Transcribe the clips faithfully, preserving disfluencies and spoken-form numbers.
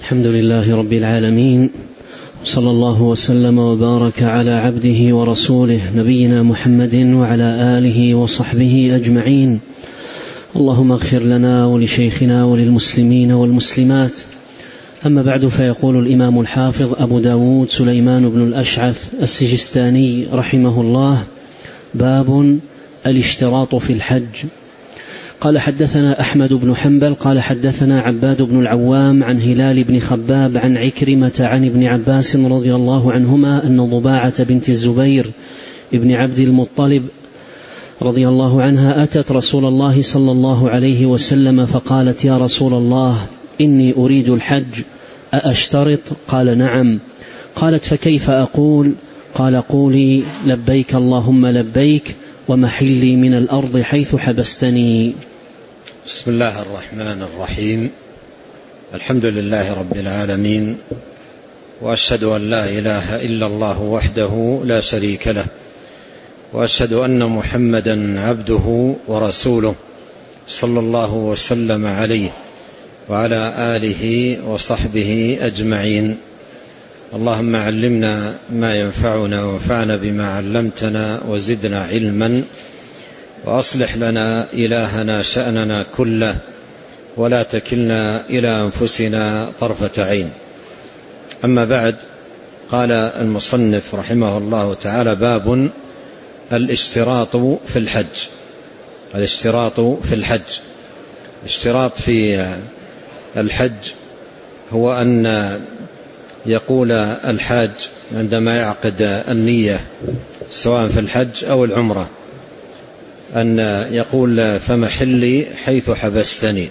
الحمد لله رب العالمين، صلى الله وسلم وبارك على عبده ورسوله نبينا محمد وعلى آله وصحبه أجمعين. اللهم اغفر لنا ولشيخنا وللمسلمين والمسلمات. أما بعد، فيقول الإمام الحافظ أبو داود سليمان بن الأشعث السجستاني رحمه الله: باب الاشتراط في الحج. قال: حدثنا أحمد بن حنبل قال حدثنا عباد بن العوام عن هلال بن خباب عن عكرمة عن ابن عباس رضي الله عنهما أن ضباعة بنت الزبير ابن عبد المطلب رضي الله عنها أتت رسول الله صلى الله عليه وسلم فقالت: يا رسول الله، إني أريد الحج، أأشترط؟ قال: نعم. قالت: فكيف أقول؟ قال: قولي: لبيك اللهم لبيك، ومحلي من الأرض حيث حبستني. بسم الله الرحمن الرحيم. الحمد لله رب العالمين، وأشهد أن لا إله إلا الله وحده لا شريك له، وأشهد أن محمدا عبده ورسوله صلى الله وسلم عليه وعلى آله وصحبه أجمعين. اللهم علمنا ما ينفعنا وانفعنا بما علمتنا وزدنا علما، وأصلح لنا إلهنا شأننا كله، ولا تكلنا إلى أنفسنا طرفة عين. أما بعد، قال المصنف رحمه الله تعالى: باب الاشتراط في الحج. الاشتراط في الحج، الاشتراط في الحج هو أن يقول الحاج عندما يعقد النية سواء في الحج أو العمرة أن يقول: فمحلي حيث حبستني،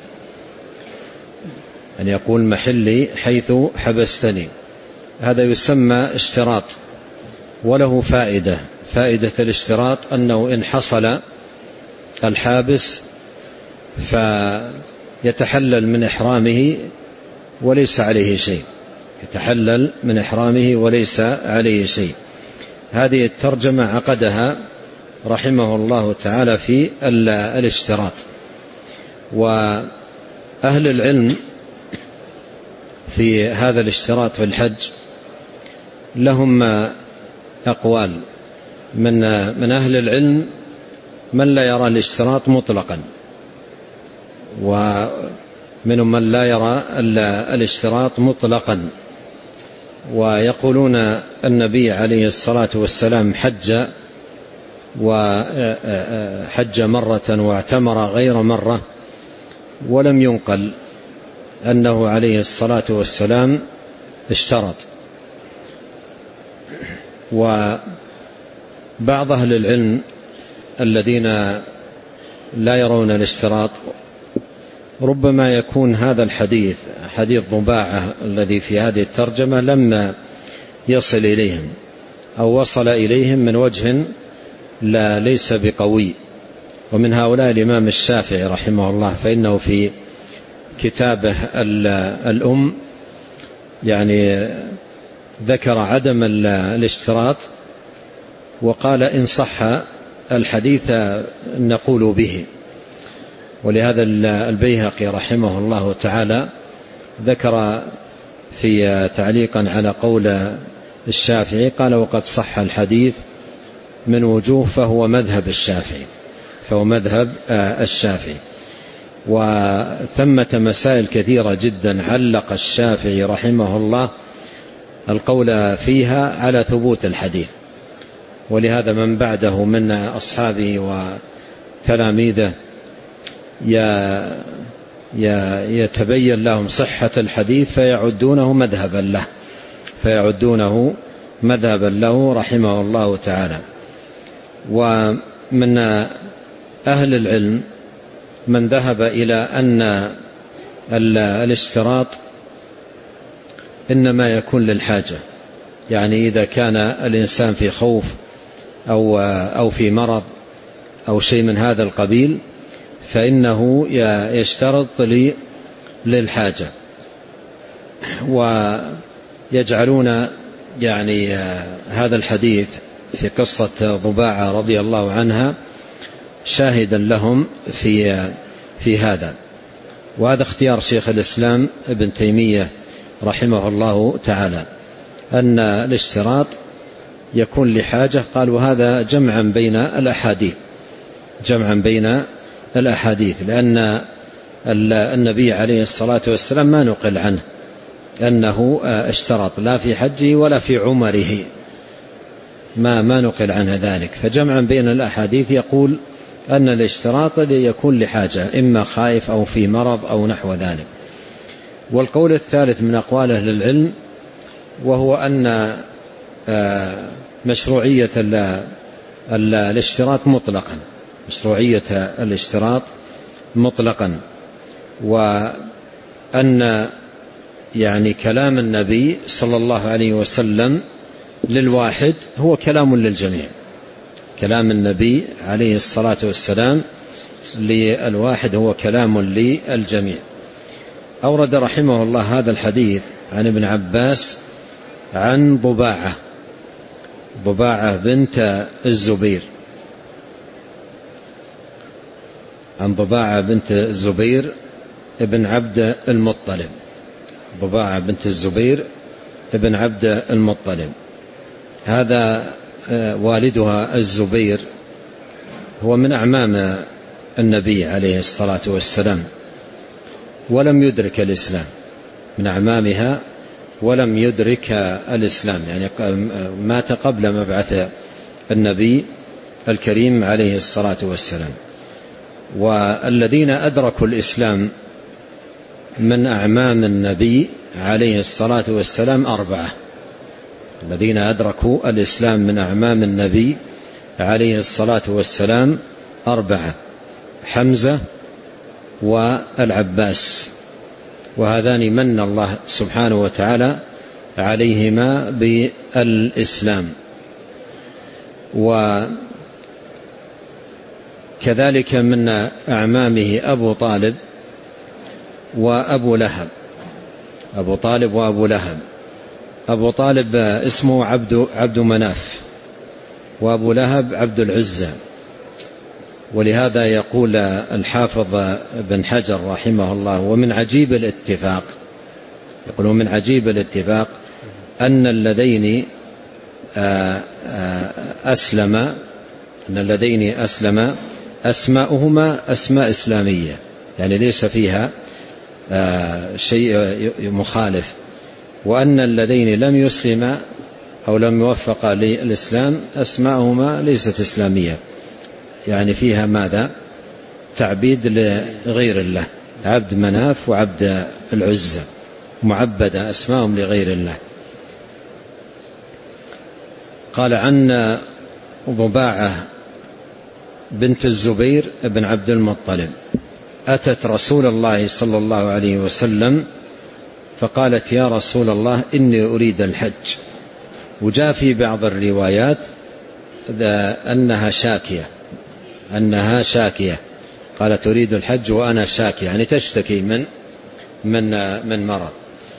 أن يقول محلي حيث حبستني. هذا يسمى اشتراط، وله فائدة. فائدة الاشتراط أنه إن حصل الحابس فيتحلل من إحرامه وليس عليه شيء، يتحلل من إحرامه وليس عليه شيء. هذه الترجمة عقدها رحمه الله تعالى في الاشتراط. وأهل العلم في هذا الاشتراط في الحج لهم أقوال. من من أهل العلم من لا يرى الاشتراط مطلقا، ومنهم من لا يرى الاشتراط مطلقا، ويقولون النبي عليه الصلاة والسلام حج وحج مرة واعتمر غير مرة، ولم ينقل أنه عليه الصلاة والسلام اشترط. وبعض أهل العلم الذين لا يرون الاشتراط ربما يكون هذا الحديث حديث ضباعة الذي في هذه الترجمة لم يصل إليهم، أو وصل إليهم من وجه لا ليس بقوي. ومن هؤلاء الإمام الشافعي رحمه الله، فإنه في كتابه الأم يعني ذكر عدم الاشتراط، وقال: إن صح الحديث نقول به. ولهذا البيهقي رحمه الله تعالى ذكر في تعليقا على قول الشافعي، قال: وقد صح الحديث من وجوه فهو مذهب الشافعي، فهو مذهب الشافعي. وثمة مسائل كثيرة جدا علق الشافعي رحمه الله القول فيها على ثبوت الحديث، ولهذا من بعده من أصحابه وتلاميذه يتبين لهم صحة الحديث فيعدونه مذهبا له فيعدونه مذهبا له رحمه الله تعالى. ومن أهل العلم من ذهب إلى أن الاشتراط إنما يكون للحاجة، يعني إذا كان الإنسان في خوف أو أو في مرض أو شيء من هذا القبيل فإنه يشترط للحاجة. ويجعلون يعني هذا الحديث في قصة ضباعة رضي الله عنها شاهدا لهم في في هذا. وهذا اختيار شيخ الإسلام ابن تيمية رحمه الله تعالى أن الاشتراط يكون لحاجة. قال وهذا جمعا بين الأحاديث جمعا بين الأحاديث لأن النبي عليه الصلاة والسلام ما نقل عنه أنه اشترط لا في حجه ولا في عمره، ما ما نقل عنه ذلك. فجمعا بين الأحاديث يقول أن الاشتراط يكون لحاجة، إما خائف أو في مرض أو نحو ذلك. والقول الثالث من أقوال أهل العلم وهو أن مشروعية الاشتراط مطلقا مشروعية الاشتراط مطلقا وأن يعني كلام النبي صلى الله عليه وسلم للواحد هو كلام للجميع. كلام النبي عليه الصلاة والسلام للواحد هو كلام للجميع. أورد رحمه الله هذا الحديث عن ابن عباس عن ضباعة ضباعة بنت الزبير عن ضباعة بنت الزبير ابن عبد المطلب ضباعة بنت الزبير ابن عبد المطلب. هذا والدها الزبير هو من أعمام النبي عليه الصلاة والسلام ولم يدرك الإسلام، من أعمامها ولم يدرك الإسلام، يعني مات قبل مبعث النبي الكريم عليه الصلاة والسلام. والذين أدركوا الإسلام من أعمام النبي عليه الصلاة والسلام أربعة. الذين أدركوا الإسلام من أعمام النبي عليه الصلاة والسلام أربعة: حمزة والعباس، وهذان من الله سبحانه وتعالى عليهما بالإسلام. وكذلك من أعمامه أبو طالب وأبو لهب أبو طالب وأبو لهب. أبو طالب اسمه عبد, عبد مناف، وأبو لهب عبد العزى. ولهذا يقول الحافظ بن حجر رحمه الله ومن عجيب الاتفاق يقول من عجيب الاتفاق أن اللذين أسلم أن اللذين أسلم أسماؤهما أسماء إسلامية، يعني ليس فيها شيء مخالف. وأن اللذين لم يسلم أو لم يوفق للإسلام أسماؤهما ليست إسلامية، يعني فيها ماذا؟ تعبيد لغير الله، عبد مناف وعبد العزى، معبدة أسماءهم لغير الله. قال عن ضباعة بنت الزبير بن عبد المطلب أتت رسول الله صلى الله عليه وسلم فقالت: يا رسول الله إني أريد الحج. وجاء في بعض الروايات أنها شاكية أنها شاكية قالت: أريد الحج وأنا شاكية، يعني تشتكي من من من مرض.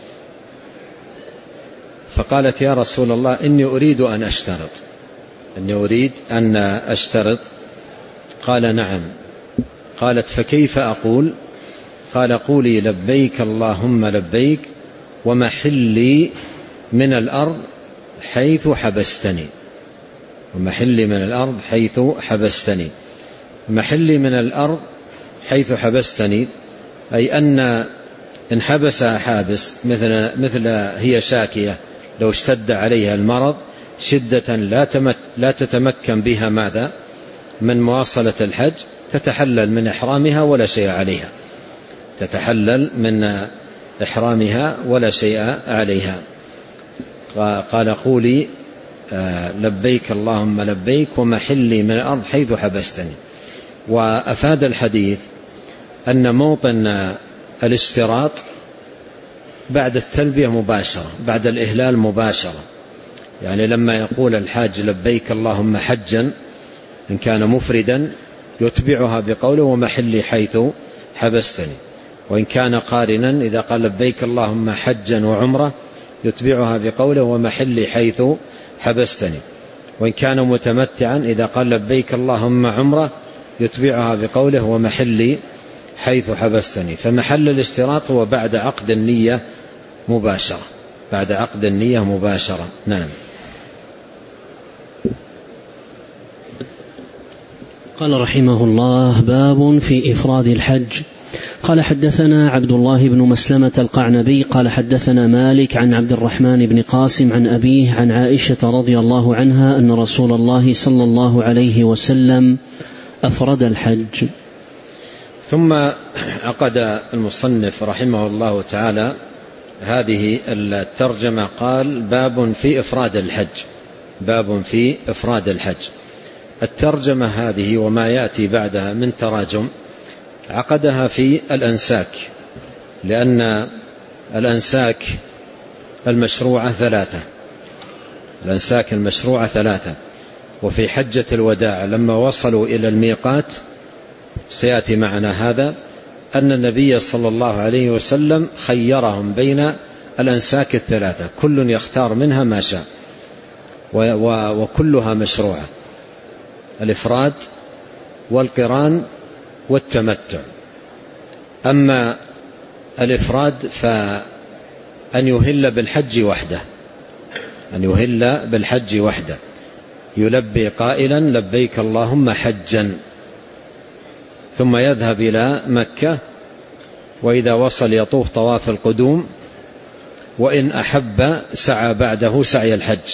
فقالت: يا رسول الله إني أريد أن أشترط إني أريد أن أشترط قال: نعم. قالت: فكيف أقول؟ قال: قولي لبيك اللهم لبيك ومحلي من الأرض حيث حبستني ومحلي من الأرض حيث حبستني. محلي من الأرض حيث حبستني أي أن إن حبسها حابس مثل, مثل هي شاكية لو اشتد عليها المرض شدة لا, لا تتمكن بها ماذا من مواصلة الحج، تتحلل من إحرامها ولا شيء عليها تتحلل من إحرامها ولا شيء عليها. قال: قولي لبيك اللهم لبيك ومحلي من الأرض حيث حبستني. وأفاد الحديث أن موطن الاشتراط بعد التلبية مباشرة، بعد الإهلال مباشرة، يعني لما يقول الحاج لبيك اللهم حجا إن كان مفردا يتبعها بقوله ومحلي حيث حبستني، وإن كان قارنا إذا قال لبيك اللهم حجا وعمرة يتبعها بقوله ومحلي حيث حبستني، وإن كان متمتعا إذا قال لبيك اللهم عمرة يتبعها بقوله ومحلي حيث حبستني. فمحل الاشتراط هو بعد عقد النية مباشرة، بعد عقد النية مباشرة. نعم. قال رحمه الله: باب في إفراد الحج. قال: حدثنا عبد الله بن مسلمة القعنبي قال حدثنا مالك عن عبد الرحمن بن قاسم عن أبيه عن عائشة رضي الله عنها أن رسول الله صلى الله عليه وسلم أفرد الحج. ثم عقد المصنف رحمه الله تعالى هذه الترجمة، قال: باب في إفراد الحج. باب في إفراد الحج. الترجمة هذه وما يأتي بعدها من تراجم عقدها في الأنساك، لأن الأنساك المشروعة ثلاثة الأنساك المشروعة ثلاثة وفي حجة الوداع لما وصلوا إلى الميقات سيأتي معنا هذا أن النبي صلى الله عليه وسلم خيرهم بين الأنساك الثلاثة، كل يختار منها ما شاء، وكلها مشروعة: الإفراد والقران والتمتع. أما الإفراد فأن يهل بالحج وحده أن يهل بالحج وحده يلبي قائلا: لبيك اللهم حجا، ثم يذهب إلى مكة، وإذا وصل يطوف طواف القدوم، وإن أحب سعى بعده سعي الحج،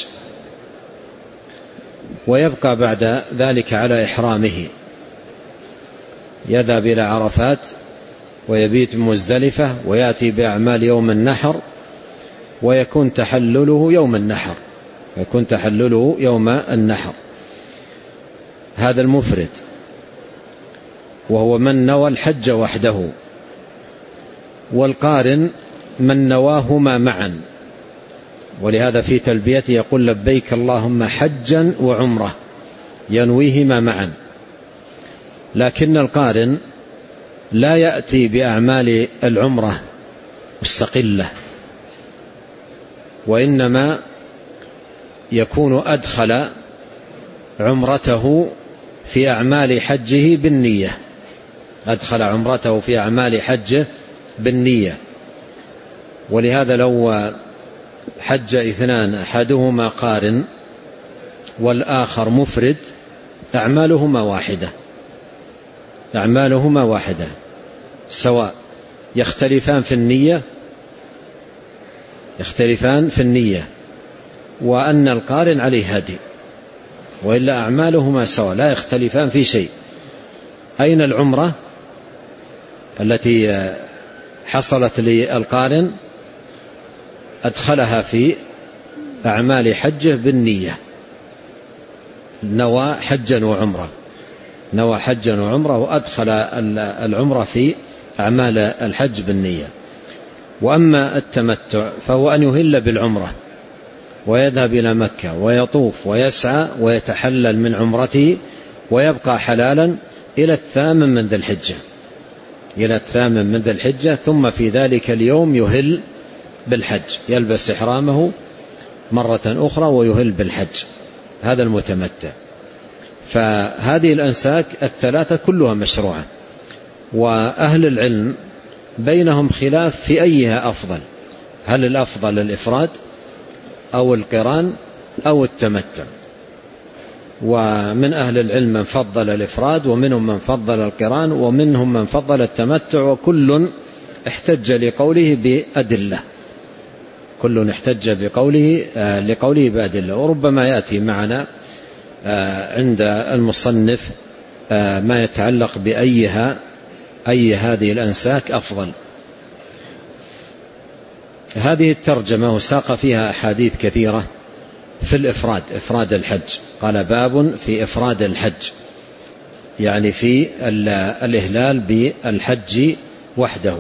ويبقى بعد ذلك على إحرامه، يذهب إلى عرفات ويبيت بمزدلفة ويأتي بأعمال يوم النحر، ويكون تحلله يوم النحر يكون تحلله يوم النحر هذا المفرد، وهو من نوى الحج وحده. والقارن من نواهما معا، ولهذا في تلبيته يقول: لبيك اللهم حجا وعمرة، ينويهما معا. لكن القارن لا يأتي بأعمال العمرة مستقلة، وإنما يكون أدخل عمرته في أعمال حجه بالنية أدخل عمرته في أعمال حجه بالنية. ولهذا لو حج اثنان أحدهما قارن والآخر مفرد أعمالهما واحدة أعمالهما واحدة سواء، يختلفان في النية يختلفان في النية وأن القارن عليه هدي، وإلا أعمالهما سواء لا يختلفان في شيء. أين العمرة التي حصلت للقارن؟ أدخلها في أعمال حجه بالنية، نوى حجا وعمرة نوى حجا وعمرة وأدخل العمرة في أعمال الحج بالنية. وأما التمتع فهو أن يهل بالعمرة ويذهب إلى مكة ويطوف ويسعى ويتحلل من عمرته ويبقى حلالا إلى الثامن من ذي الحجة إلى الثامن من ذي الحجة ثم في ذلك اليوم يهل بالحج، يلبس إحرامه مرة أخرى ويهل بالحج. هذا المتمتع. فهذه الأنساك الثلاثة كلها مشروعة، وأهل العلم بينهم خلاف في أيها أفضل، هل الأفضل الإفراد أو القران أو التمتع. ومن أهل العلم من فضل الإفراد، ومنهم من فضل القران، ومنهم من فضل التمتع، وكل احتج لقوله بأدلة كل احتج بقوله لقوله بأدلة. وربما يأتي معنا عند المصنف ما يتعلق بأيها أي هذه الأنساك أفضل. هذه الترجمة وساق فيها أحاديث كثيرة في الإفراد، إفراد الحج. قال: باب في إفراد الحج، يعني في الإهلال بالحج وحده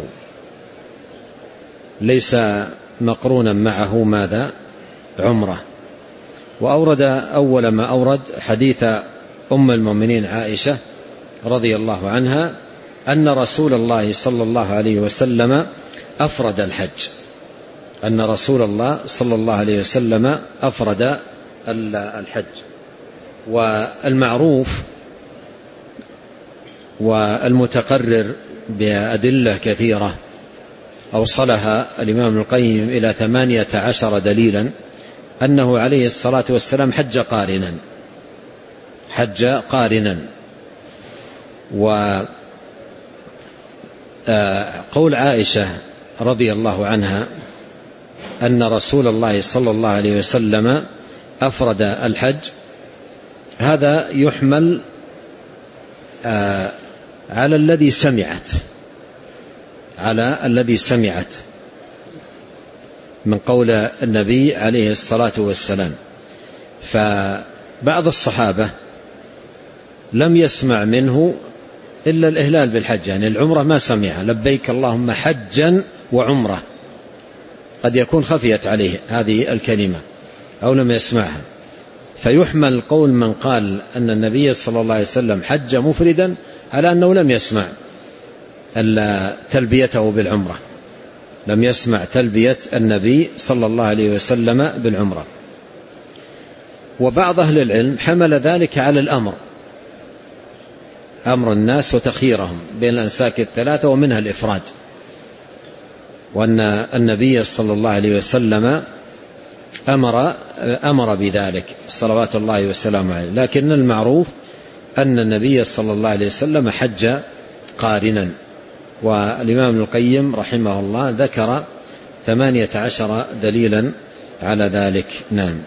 ليس مقرونا معه ماذا؟ عمره. وأورد أول ما أورد حديث أم المؤمنين عائشة رضي الله عنها أن رسول الله صلى الله عليه وسلم أفرد الحج أن رسول الله صلى الله عليه وسلم أفرد الحج. والمعروف والمتقرر بأدلة كثيرة أوصلها الإمام ابن القيم إلى ثمانية عشر دليلا أنه عليه الصلاة والسلام حج قارنا حج قارنا وقول عائشة رضي الله عنها أن رسول الله صلى الله عليه وسلم أفرد الحج، هذا يحمل على الذي سمعت على الذي سمعت من قول النبي عليه الصلاة والسلام. فبعض الصحابة لم يسمع منه إلا الإهلال بالحج، يعني العمرة ما سمعها، لبيك اللهم حجا وعمرة، قد يكون خفيت عليه هذه الكلمة أو لم يسمعها، فيحمل قول من قال أن النبي صلى الله عليه وسلم حج مفردا على أنه لم يسمع تلبيته بالعمرة، لم يسمع تلبية النبي صلى الله عليه وسلم بالعمرة. وبعض أهل العلم حمل ذلك على الأمر، أمر الناس وتخييرهم بين الأنساك الثلاثة ومنها الإفراد، وأن النبي صلى الله عليه وسلم أمر, أمر بذلك صلوات الله وسلامه عليه. لكن المعروف أن النبي صلى الله عليه وسلم حج قارنا، والإمام ابن القيم رحمه الله ذكر ثمانية عشر دليلا على ذلك. نعم.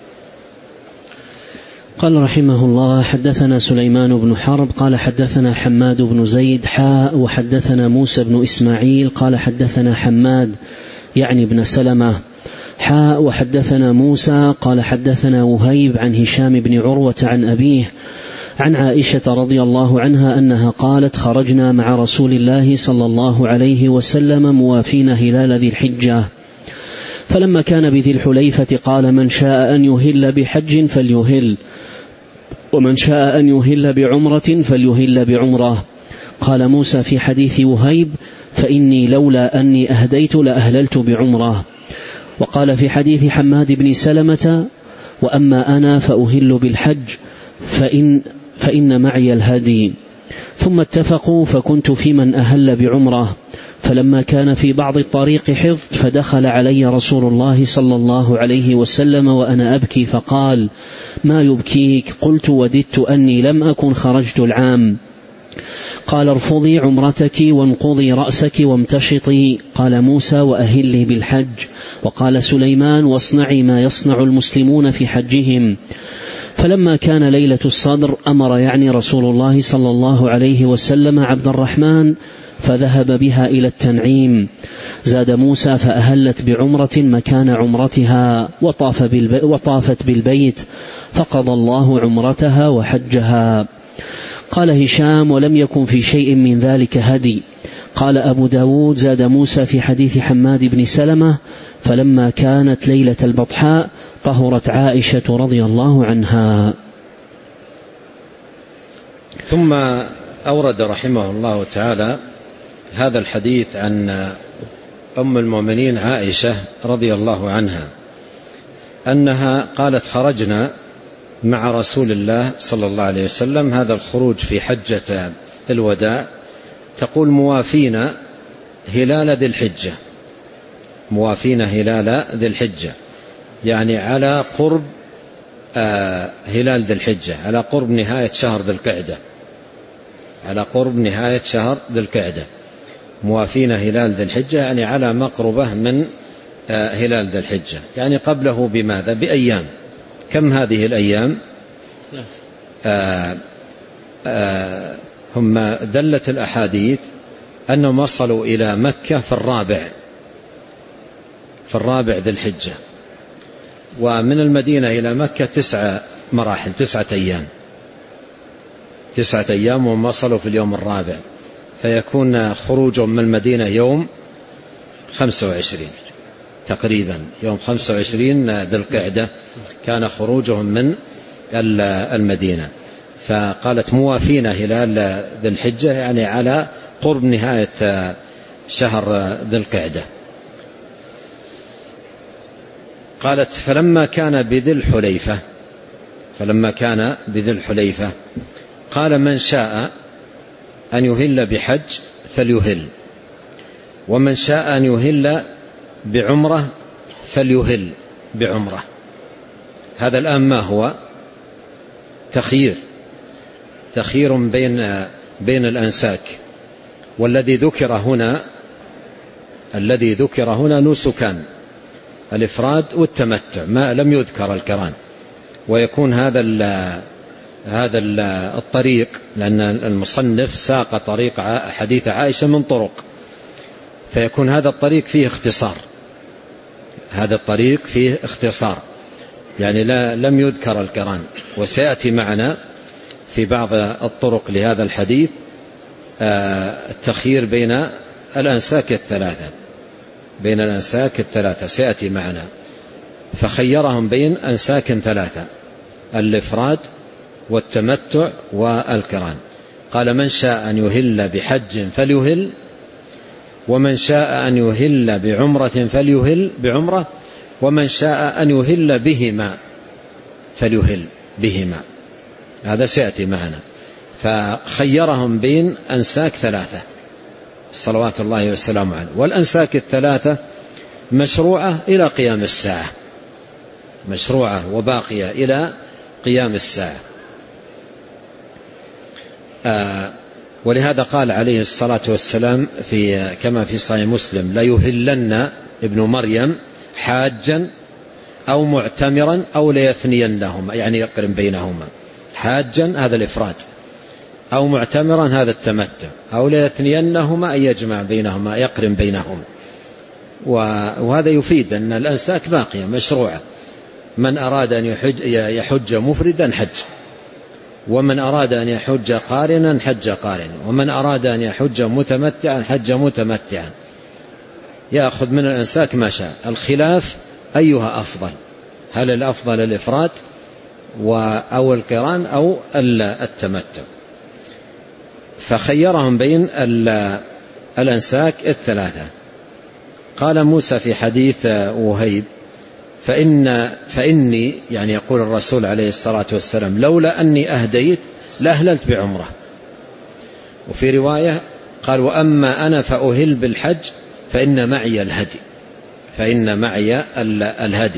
قال رحمه الله: حدثنا سليمان بن حرب قال حدثنا حماد بن زيد حاء وحدثنا موسى بن إسماعيل قال حدثنا حماد يعني بن سلمة حاء وحدثنا موسى قال حدثنا وهيب عن هشام بن عروة عن أبيه عن عائشة رضي الله عنها أنها قالت: خرجنا مع رسول الله صلى الله عليه وسلم موافين هلال ذي الحجة، فلما كان بذي الحليفة قال: من شاء أن يهل بحج فليهل، ومن شاء أن يهل بعمرة فليهل بعمرة. قال موسى في حديث وهيب: فإني لولا أني أهديت لأهللت بعمرة. وقال في حديث حماد بن سلمة: وأما أنا فأهل بالحج فإن, فإن معي الهدي. ثم اتفقوا فكنت في من أهل بعمرة، فلما كان في بعض الطريق حظ فدخل علي رسول الله صلى الله عليه وسلم وأنا أبكي فقال: ما يبكيك؟ قلت: وددت أني لم أكن خرجت العام. قال: ارفضي عمرتك وانقضي رأسك وامتشطي. قال موسى: وأهلي بالحج. وقال سليمان: واصنعي ما يصنع المسلمون في حجهم. فلما كان ليلة الصدر أمر يعني رسول الله صلى الله عليه وسلم عبد الرحمن فذهب بها إلى التنعيم. زاد موسى: فأهلت بعمرة مكان عمرتها وطاف بالبي وطافت بالبيت فقضى الله عمرتها وحجها. قال هشام: ولم يكن في شيء من ذلك هدي. قال أبو داود: زاد موسى في حديث حماد بن سلمة: فلما كانت ليلة البطحاء طهرت عائشة رضي الله عنها. ثم أورد رحمه الله تعالى هذا الحديث عن أم المؤمنين عائشة رضي الله عنها أنها قالت: خرجنا مع رسول الله صلى الله عليه وسلم، هذا الخروج في حجة الوداع، تقول: موافين هلال ذي الحجة، موافين هلال ذي الحجة، يعني على قرب آه هلال ذي الحجة، على قرب نهاية شهر ذي القعدة، على قرب نهاية شهر ذي القعدة، موافين هلال ذي الحجة يعني على مقربة من آه هلال ذي الحجة، يعني قبله بماذا؟ بأيام. كم هذه الأيام؟ آه آه هم دلت الأحاديث أنهم وصلوا إلى مكة في الرابع في الرابع ذي الحجة، ومن المدينة إلى مكة تسعة مراحل، تسعة أيام تسعة أيام وهم وصلوا في اليوم الرابع، فيكون خروجهم من المدينة يوم خمسة وعشرين تقريبا، يوم خمسة وعشرين ذي القعدة كان خروجهم من المدينة. فقالت: موافين هلال ذي الحجة يعني على قرب نهاية شهر ذي القعدة. قالت: فلما كان بذي الحليفة فلما كان بذي الحليفة قال: من شاء أن يهل بحج فليهل، ومن شاء أن يهل بعمرة فليهل بعمرة. هذا الآن ما هو؟ تخيير تخيير بين بين الأنساك. والذي ذكر هنا الذي ذكر هنا نسكان، الإفراد والتمتع، ما لم يذكر القران. ويكون هذا ال هذا ال الطريق، لأن المصنف ساق طريق حديث عائشة من طرق، فيكون هذا الطريق فيه اختصار هذا الطريق فيه اختصار يعني لا لم يذكر القران. وسيأتي معنا في بعض الطرق لهذا الحديث التخيير بين الأنساك الثلاثة بين الأنساك الثلاثة سيأتي معنا. فخيرهم بين أنساك ثلاثة: الإفراد والتمتع والقران. قال: من شاء أن يهل بحج فليهل، ومن شاء أن يهل بعمرة فليهل بعمرة، ومن شاء أن يهل بهما فليهل بهما. هذا سيأتي معنا. فخيرهم بين أنساك ثلاثة صلوات الله وسلامه عليه. والأنساك الثلاثة مشروعة إلى قيام الساعة مشروعة وباقية إلى قيام الساعة. آه ولهذا قال عليه الصلاة والسلام في كما في صحيح مسلم: لا يهلن ابن مريم حاجا أو معتمرا أو ليثنينهما، يعني يقرن بينهما. حاجا هذا الإفراد، أو معتمرا هذا التمتع، أو ليثنينهما أي يجمع بينهما يقرن بينهما. وهذا يفيد أن الأنساك باقية مشروعة. من أراد أن يحج, يحج مفردا حج، ومن أراد أن يحج قارنا حج قارنا، ومن أراد أن يحج متمتعا حج متمتعا، يأخذ من الأنساك ما شاء. الخلاف أيها أفضل، هل الأفضل الإفراد أو القران أو التمتع؟ فخيرهم بين الأنساك الثلاثة. قال موسى في حديث وهيب: فإن فإني يعني يقول الرسول عليه الصلاة والسلام: لولا أني أهديت لأهللت بعمرة. وفي رواية قال: وأما أنا فأهل بالحج فإن معي الهدي فإن معي الهدي.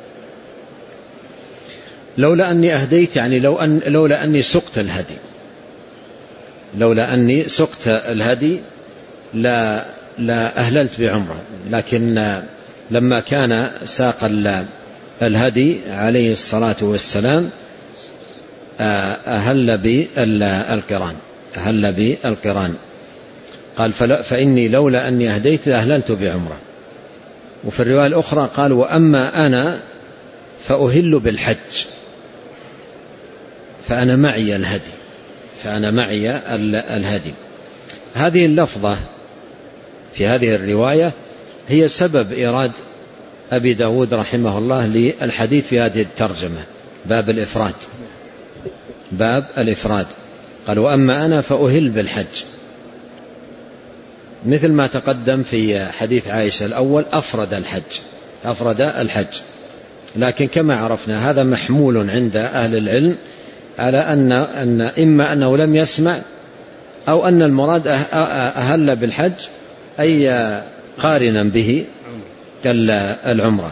لولا أني أهديت يعني لو أن لولا أني سقت الهدي لولا أني سقت الهدي لا لا أهللت بعمرة. لكن لما كان ساق الهدي عليه الصلاة والسلام أهل بالقران أهل بالقران قال: فإني لولا أني أهديت لأهللت بعمرة. وفي الرواية الأخرى قال: وأما أنا فأهل بالحج فأنا معي الهدي فأنا معي الهدي. هذه اللفظة في هذه الرواية هي سبب إيراد أبي داود رحمه الله للحديث في هذه الترجمة، باب الإفراد باب الإفراد. قال: وأما أنا فأهل بالحج، مثل ما تقدم في حديث عائشة الأول أفرد الحج أفرد الحج. لكن كما عرفنا هذا محمول عند أهل العلم على أن, أن إما أنه لم يسمع، أو أن المراد أهل بالحج أي قارنا به العمرة.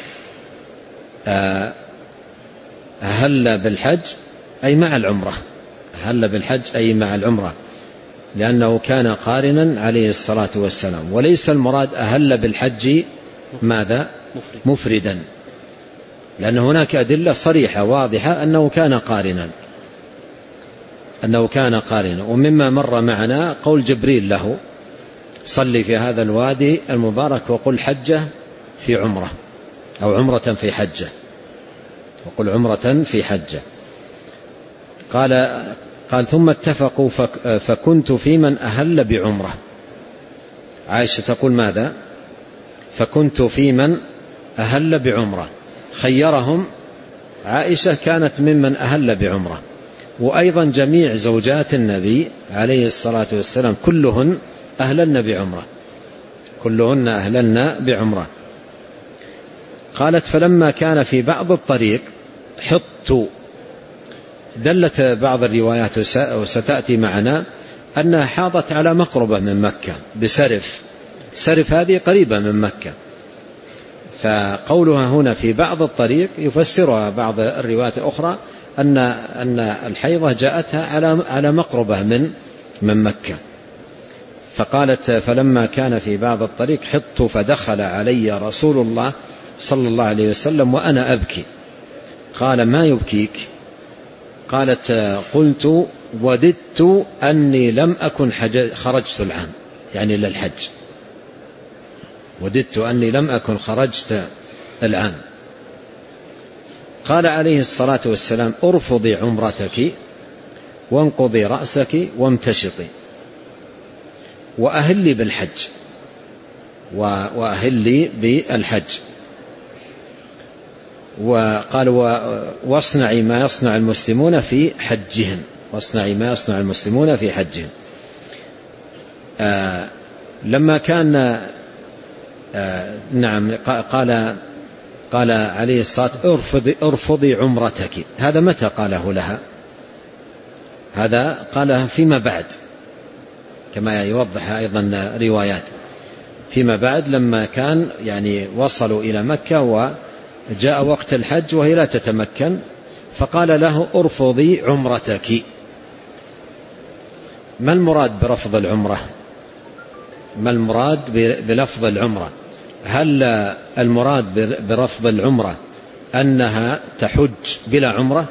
أهل بالحج أي مع العمرة أهل بالحج أي مع العمرة، لأنه كان قارنا عليه الصلاة والسلام. وليس المراد أهل بالحج ماذا؟ مفردا، لأن هناك أدلة صريحة واضحة أنه كان قارنا أنه كان قارنا. ومما مر معنا قول جبريل له: صلي في هذا الوادي المبارك وقل حجة في عمرة، أو عمرة في حجة، وقل عمرة في حجة. قال قال ثم اتفقوا فكنت في من أهل بعمرة. عائشة تقول ماذا؟ فكنت في من أهل بعمرة. خيرهم عائشة كانت ممن أهل بعمرة. وأيضا جميع زوجات النبي عليه الصلاة والسلام كلهن أهلن بعمرة كلهن أهلن بعمرة. قالت: فلما كان في بعض الطريق حطوا. دلت بعض الروايات وستأتي معنا أنها حاضت على مقربة من مكة بسرف سرف هذه قريبة من مكة، فقولها هنا في بعض الطريق يفسرها بعض الروايات الأخرى أن أن الحيضة جاءتها على على مقربة من من مكة. فقالت: فلما كان في بعض الطريق حطت فدخل علي رسول الله صلى الله عليه وسلم وأنا أبكي. قال: ما يبكيك؟ قالت: قلت: وددت أني لم أكن خرجت العام، يعني للحج، وددت أني لم أكن خرجت العام. قال عليه الصلاة والسلام: ارفضي عمرتك وانقضي رأسك وامتشطي وأهلي بالحج وأهلي بالحج. وقال: واصنعي ما يصنع المسلمون في حجهم، واصنعي ما يصنع المسلمون في حجهم. آه لما كان آه نعم قال قال عليه الصلاة: ارفضي, ارفضي عمرتك. هذا متى قاله لها؟ هذا قالها فيما بعد، كما يوضح أيضا روايات، فيما بعد لما كان يعني وصلوا إلى مكة وجاء وقت الحج وهي لا تتمكن، فقال له: ارفضي عمرتك. ما المراد برفض العمرة؟ ما المراد بلفظ العمرة؟ هل المراد برفض العمرة أنها تحج بلا عمرة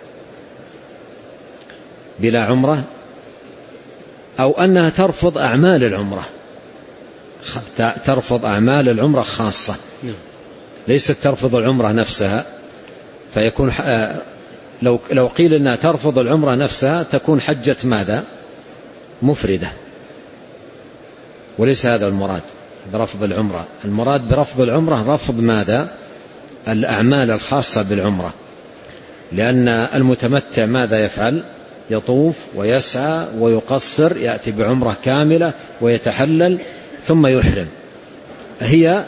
بلا عمرة أو أنها ترفض أعمال العمرة، ترفض أعمال العمرة خاصة، ليست ترفض العمرة نفسها؟ فيكون لو لو قيل أنها ترفض العمرة نفسها تكون حجة ماذا؟ مفردة، وليس هذا المراد برفض العمرة. المراد برفض العمرة رفض ماذا؟ الأعمال الخاصة بالعمرة، لأن المتمتع ماذا يفعل؟ يطوف ويسعى ويقصر، يأتي بعمرة كاملة ويتحلل ثم يحرم. هي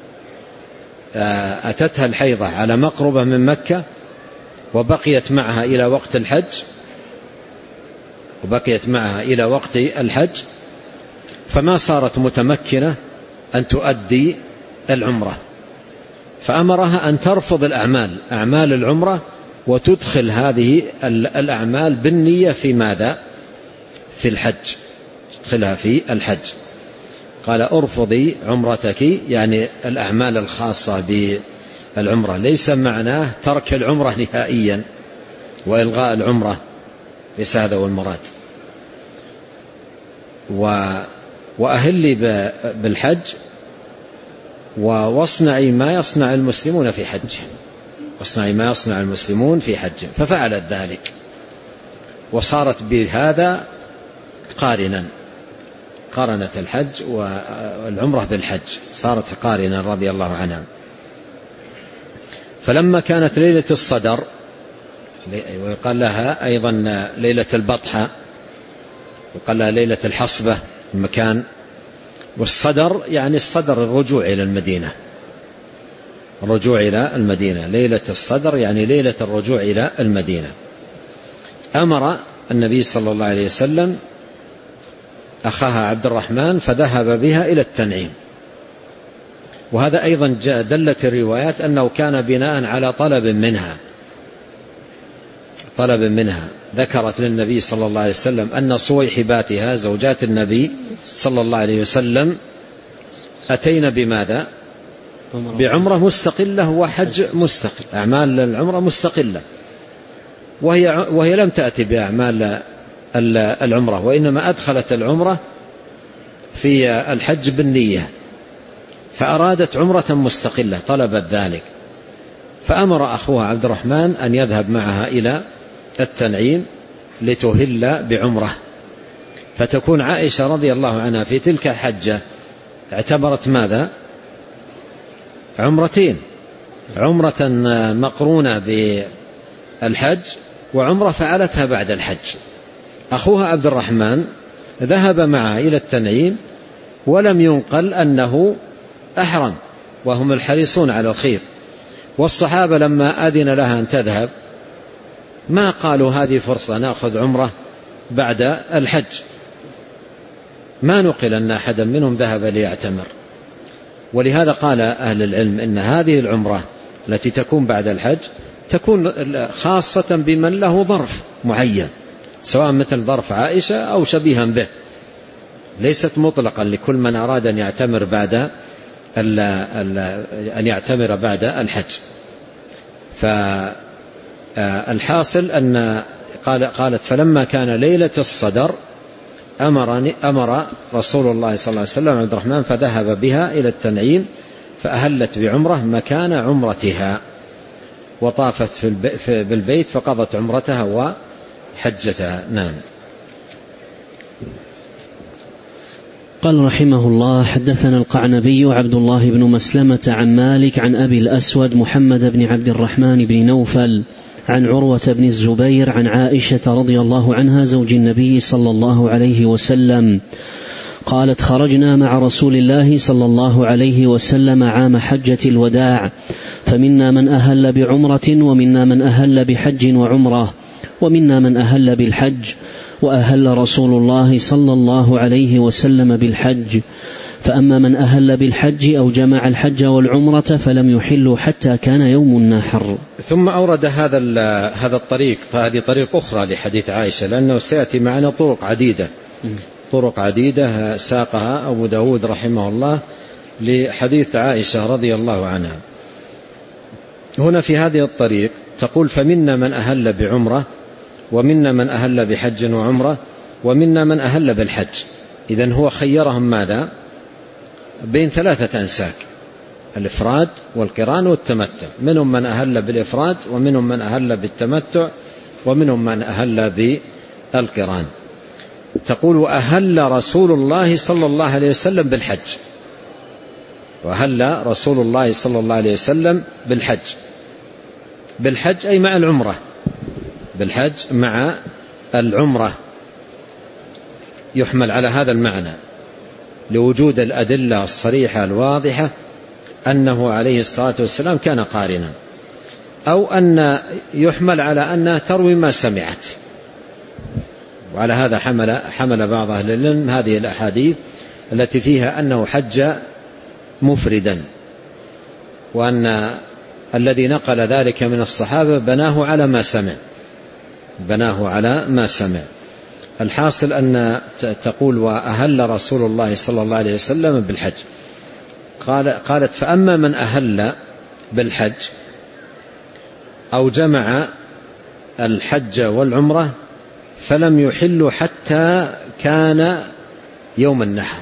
أتتها الحيضة على مقربة من مكة وبقيت معها إلى وقت الحج وبقيت معها إلى وقت الحج فما صارت متمكنة أن تؤدي العمرة، فأمرها أن ترفض الأعمال أعمال العمرة وتدخل هذه الأعمال بالنية في ماذا؟ في الحج، تدخلها في الحج. قال: ارفضي عمرتك، يعني الأعمال الخاصة بالعمرة، ليس معناه ترك العمرة نهائيا وإلغاء العمرة، ليس هذا هو المراد. وأهلي بالحج واصنعي ما يصنع المسلمون في حجهم، واصنعي ما يصنع المسلمون في حجهم. ففعلت ذلك وصارت بهذا قارنا، قارنت الحج والعمرة بالحج، صارت قارنا رضي الله عنها. فلما كانت ليلة الصدر، ويقال لها أيضا ليلة البطحة، وقال لها ليلة الحصبة المكان، والصدر يعني الصدر الرجوع إلى المدينة، الرجوع إلى المدينة، ليلة الصدر يعني ليلة الرجوع إلى المدينة. أمر النبي صلى الله عليه وسلم أخاها عبد الرحمن فذهب بها إلى التنعيم. وهذا أيضا دلت الروايات أنه كان بناء على طلب منها طلب منها ذكرت للنبي صلى الله عليه وسلم أن صويحباتها زوجات النبي صلى الله عليه وسلم أتينا بماذا؟ بعمرة مستقلة وحج مستقل، أعمال العمرة مستقلة، وهي, وهي لم تأتي بأعمال العمرة، وإنما أدخلت العمرة في الحج بالنية، فأرادت عمرة مستقلة، طلبت ذلك، فأمر أخوها عبد الرحمن أن يذهب معها إلى التنعيم لتهل بعمرة. فتكون عائشة رضي الله عنها في تلك الحجة اعتبرت ماذا؟ عمرتين، عمرة مقرونة بالحج وعمرة فعلتها بعد الحج. أخوها عبد الرحمن ذهب معها إلى التنعيم ولم ينقل أنه أحرم، وهم الحريصون على الخير، والصحابة لما أذن لها أن تذهب ما قالوا هذه فرصة نأخذ عمرة بعد الحج، ما نقل أن أحدا منهم ذهب ليعتمر. ولهذا قال أهل العلم إن هذه العمرة التي تكون بعد الحج تكون خاصة بمن له ظرف معين، سواء مثل ظرف عائشة أو شبيها به، ليست مطلقا لكل من أراد أن يعتمر بعد أن يعتمر بعد الحج. فالحاصل أن قال قالت فلما كان ليلة الصدر أمرني أمر رسول الله صلى الله عليه وسلم عبد الرحمن فذهب بها إلى التنعيم فأهلت بعمرة مكان عمرتها وطافت في بالبيت فقضت عمرتها وحجتها. نعم. قال رحمه الله: حدثنا القعنبي عبد الله بن مسلمة عن مالك عن أبي الأسود محمد بن عبد الرحمن بن نوفل عن عروة بن الزبير عن عائشة رضي الله عنها زوج النبي صلى الله عليه وسلم قالت: خرجنا مع رسول الله صلى الله عليه وسلم عام حجة الوداع، فمنا من أهل بعمرة ومنا من أهل بحج وعمرة ومنا من أهل بالحج، وأهل رسول الله صلى الله عليه وسلم بالحج، فأما من أهل بالحج أو جمع الحج والعمرة فلم يحلوا حتى كان يوم النحر. ثم أورد هذا هذا الطريق، فهذه طريق أخرى لحديث عائشة، لأنه سيأتي معنا طرق عديدة طرق عديدة ساقها أبو داود رحمه الله لحديث عائشة رضي الله عنها. هنا في هذه الطريق تقول: فمنا من أهل بعمرة ومنا من أهل بحج وعمرة ومنا من أهل بالحج. إذن هو خيرهم ماذا؟ بين ثلاثة أنساك: الإفراد والقران والتمتع. منهم من أهل بالإفراد ومنهم من أهل بالتمتع ومنهم من أهل بالقران. تقول: وأهل رسول الله صلى الله عليه وسلم بالحج. وأهل رسول الله صلى الله عليه وسلم بالحج. بالحج أي مع العمرة، بالحج مع العمرة يحمل على هذا المعنى لوجود الأدلة الصريحة الواضحة أنه عليه الصلاة والسلام كان قارنا، أو أن يحمل على أنها تروي ما سمعت. وعلى هذا حمل, حمل بعض أهل العلم هذه الأحاديث التي فيها أنه حج مفردا، وأن الذي نقل ذلك من الصحابة بناه على ما سمع بناه على ما سمع. الحاصل أن تقول: وأهل رسول الله صلى الله عليه وسلم بالحج. قال قالت: فأما من أهل بالحج أو جمع الحج والعمرة فلم يحلوا حتى كان يوم النحر.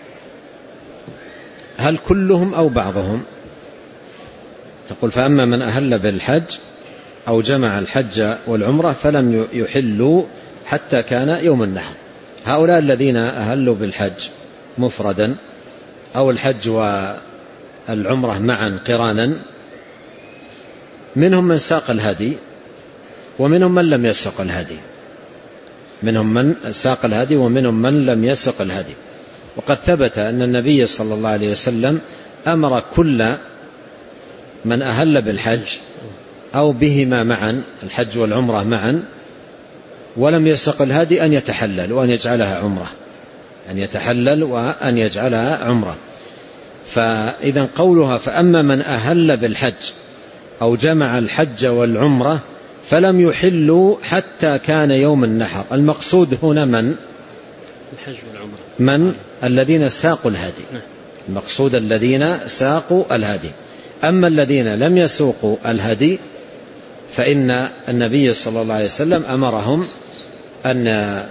هل كلهم أو بعضهم؟ تقول: فأما من أهل بالحج أو جمع الحج والعمرة فلم يحلوا حتى كان يوم النحر. هؤلاء الذين أهلوا بالحج مفردا أو الحج والعمرة معا قرانا، منهم من ساق الهدي ومنهم من لم يسق الهدي منهم من ساق الهدي ومنهم من لم يسق الهدي. وقد ثبت أن النبي صلى الله عليه وسلم أمر كل من أهل بالحج أو بهما معا، الحج والعمرة معا، ولم يسق الهدي أن يتحلل وأن يجعلها عمرة أن يتحلل وأن يجعلها عمرة. فإذا قولها: فأما من أهل بالحج أو جمع الحج والعمرة فلم يحلوا حتى كان يوم النحر، المقصود هنا من؟ الحج والعمرة، من الذين ساقوا الهدي. المقصود الذين ساقوا الهدي. أما الذين لم يسوقوا الهدي فإن النبي صلى الله عليه وسلم أمرهم أن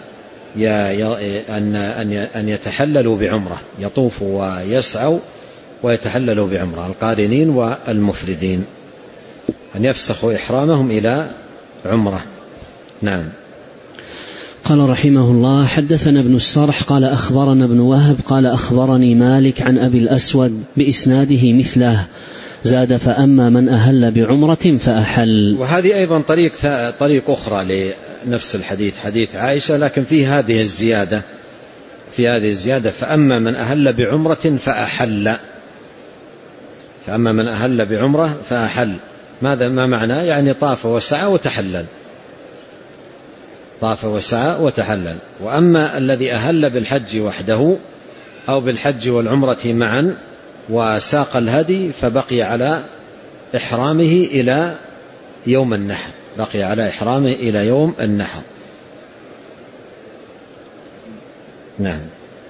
أن يتحللوا بعمرة، يطوفوا ويسعوا ويتحللوا بعمرة، القارنين والمفردين، أن يفسخوا إحرامهم إلى عمرة. نعم. قال رحمه الله: حدثنا ابن السرح قال أخبرنا ابن وهب قال أخبرني مالك عن أبي الأسود بإسناده مثله، زاد: فأما من أهل بعمرة فأحل. وهذه أيضا طريق طريق أخرى لنفس الحديث، حديث عائشة، لكن في هذه الزيادة في هذه الزيادة فأما من أهل بعمرة فأحل. فأما من أهل بعمرة فأحل، ماذا ما معناه؟ يعني طاف وسعى وتحلل. طاف وسعى وتحلل. وأما الذي أهل بالحج وحده أو بالحج والعمرة معا وساق الهدي فبقي على إحرامه إلى يوم النحر، بقي على إحرامه إلى يوم النحر. نعم.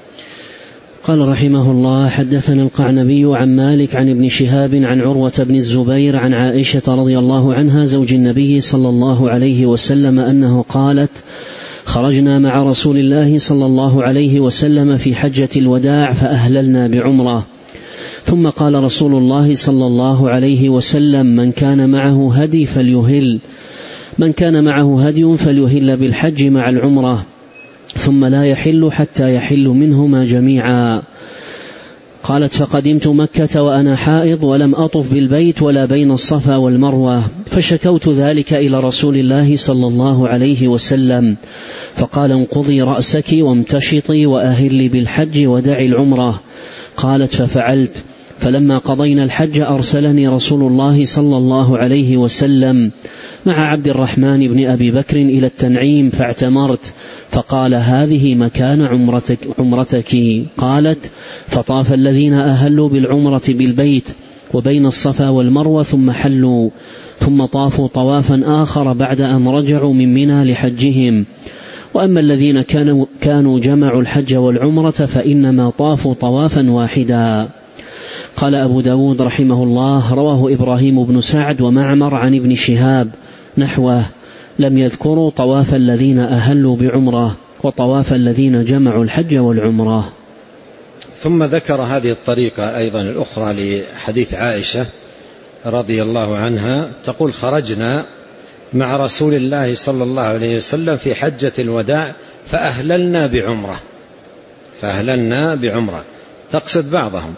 قال رحمه الله: حدثنا القعنبي عن مالك عن ابن شهاب عن عروة بن الزبير عن عائشة رضي الله عنها زوج النبي صلى الله عليه وسلم أنه قالت: خرجنا مع رسول الله صلى الله عليه وسلم في حجة الوداع فأهللنا بعمرة، ثم قال رسول الله صلى الله عليه وسلم: من كان معه هدي فليهل من كان معه هدي فليهل بالحج مع العمرة، ثم لا يحل حتى يحل منهما جميعا. قالت: فقدمت مكة وأنا حائض ولم أطف بالبيت ولا بين الصفا والمروة، فشكوت ذلك إلى رسول الله صلى الله عليه وسلم، فقال: انقضي رأسك وامتشطي وأهلي بالحج ودعي العمرة. قالت: ففعلت، فلما قضينا الحج أرسلني رسول الله صلى الله عليه وسلم مع عبد الرحمن بن أبي بكر إلى التنعيم فاعتمرت، فقال: هذه مكان عمرتك, عمرتك. قالت: فطاف الذين أهلوا بالعمرة بالبيت وبين الصفا والمروة ثم حلوا، ثم طافوا طوافا آخر بعد أن رجعوا من منى لحجهم. وأما الذين كانوا, كانوا جمعوا الحج والعمرة فإنما طافوا طوافا واحدا. قال أبو داود رحمه الله: رواه إبراهيم بن سعد ومعمر عن ابن شهاب نحوه، لم يذكروا طواف الذين أهلوا بعمرة وطواف الذين جمعوا الحج والعمرة. ثم ذكر هذه الطريقة أيضا الأخرى لحديث عائشة رضي الله عنها تقول: خرجنا مع رسول الله صلى الله عليه وسلم في حجة الوداع فأهللنا بعمرة فأهللنا بعمرة تقصد بعضهم،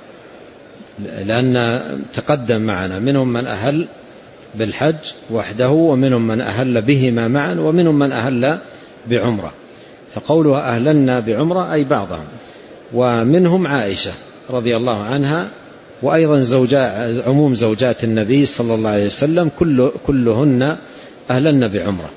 لأن تقدم معنا منهم من أهل بالحج وحده ومنهم من أهل بهما معا ومنهم من أهل بعمرة، فقولها أهللنا بعمرة أي بعضهم، ومنهم عائشة رضي الله عنها، وأيضا زوجات عموم زوجات النبي صلى الله عليه وسلم كل كلهن أهللنا بعمرة،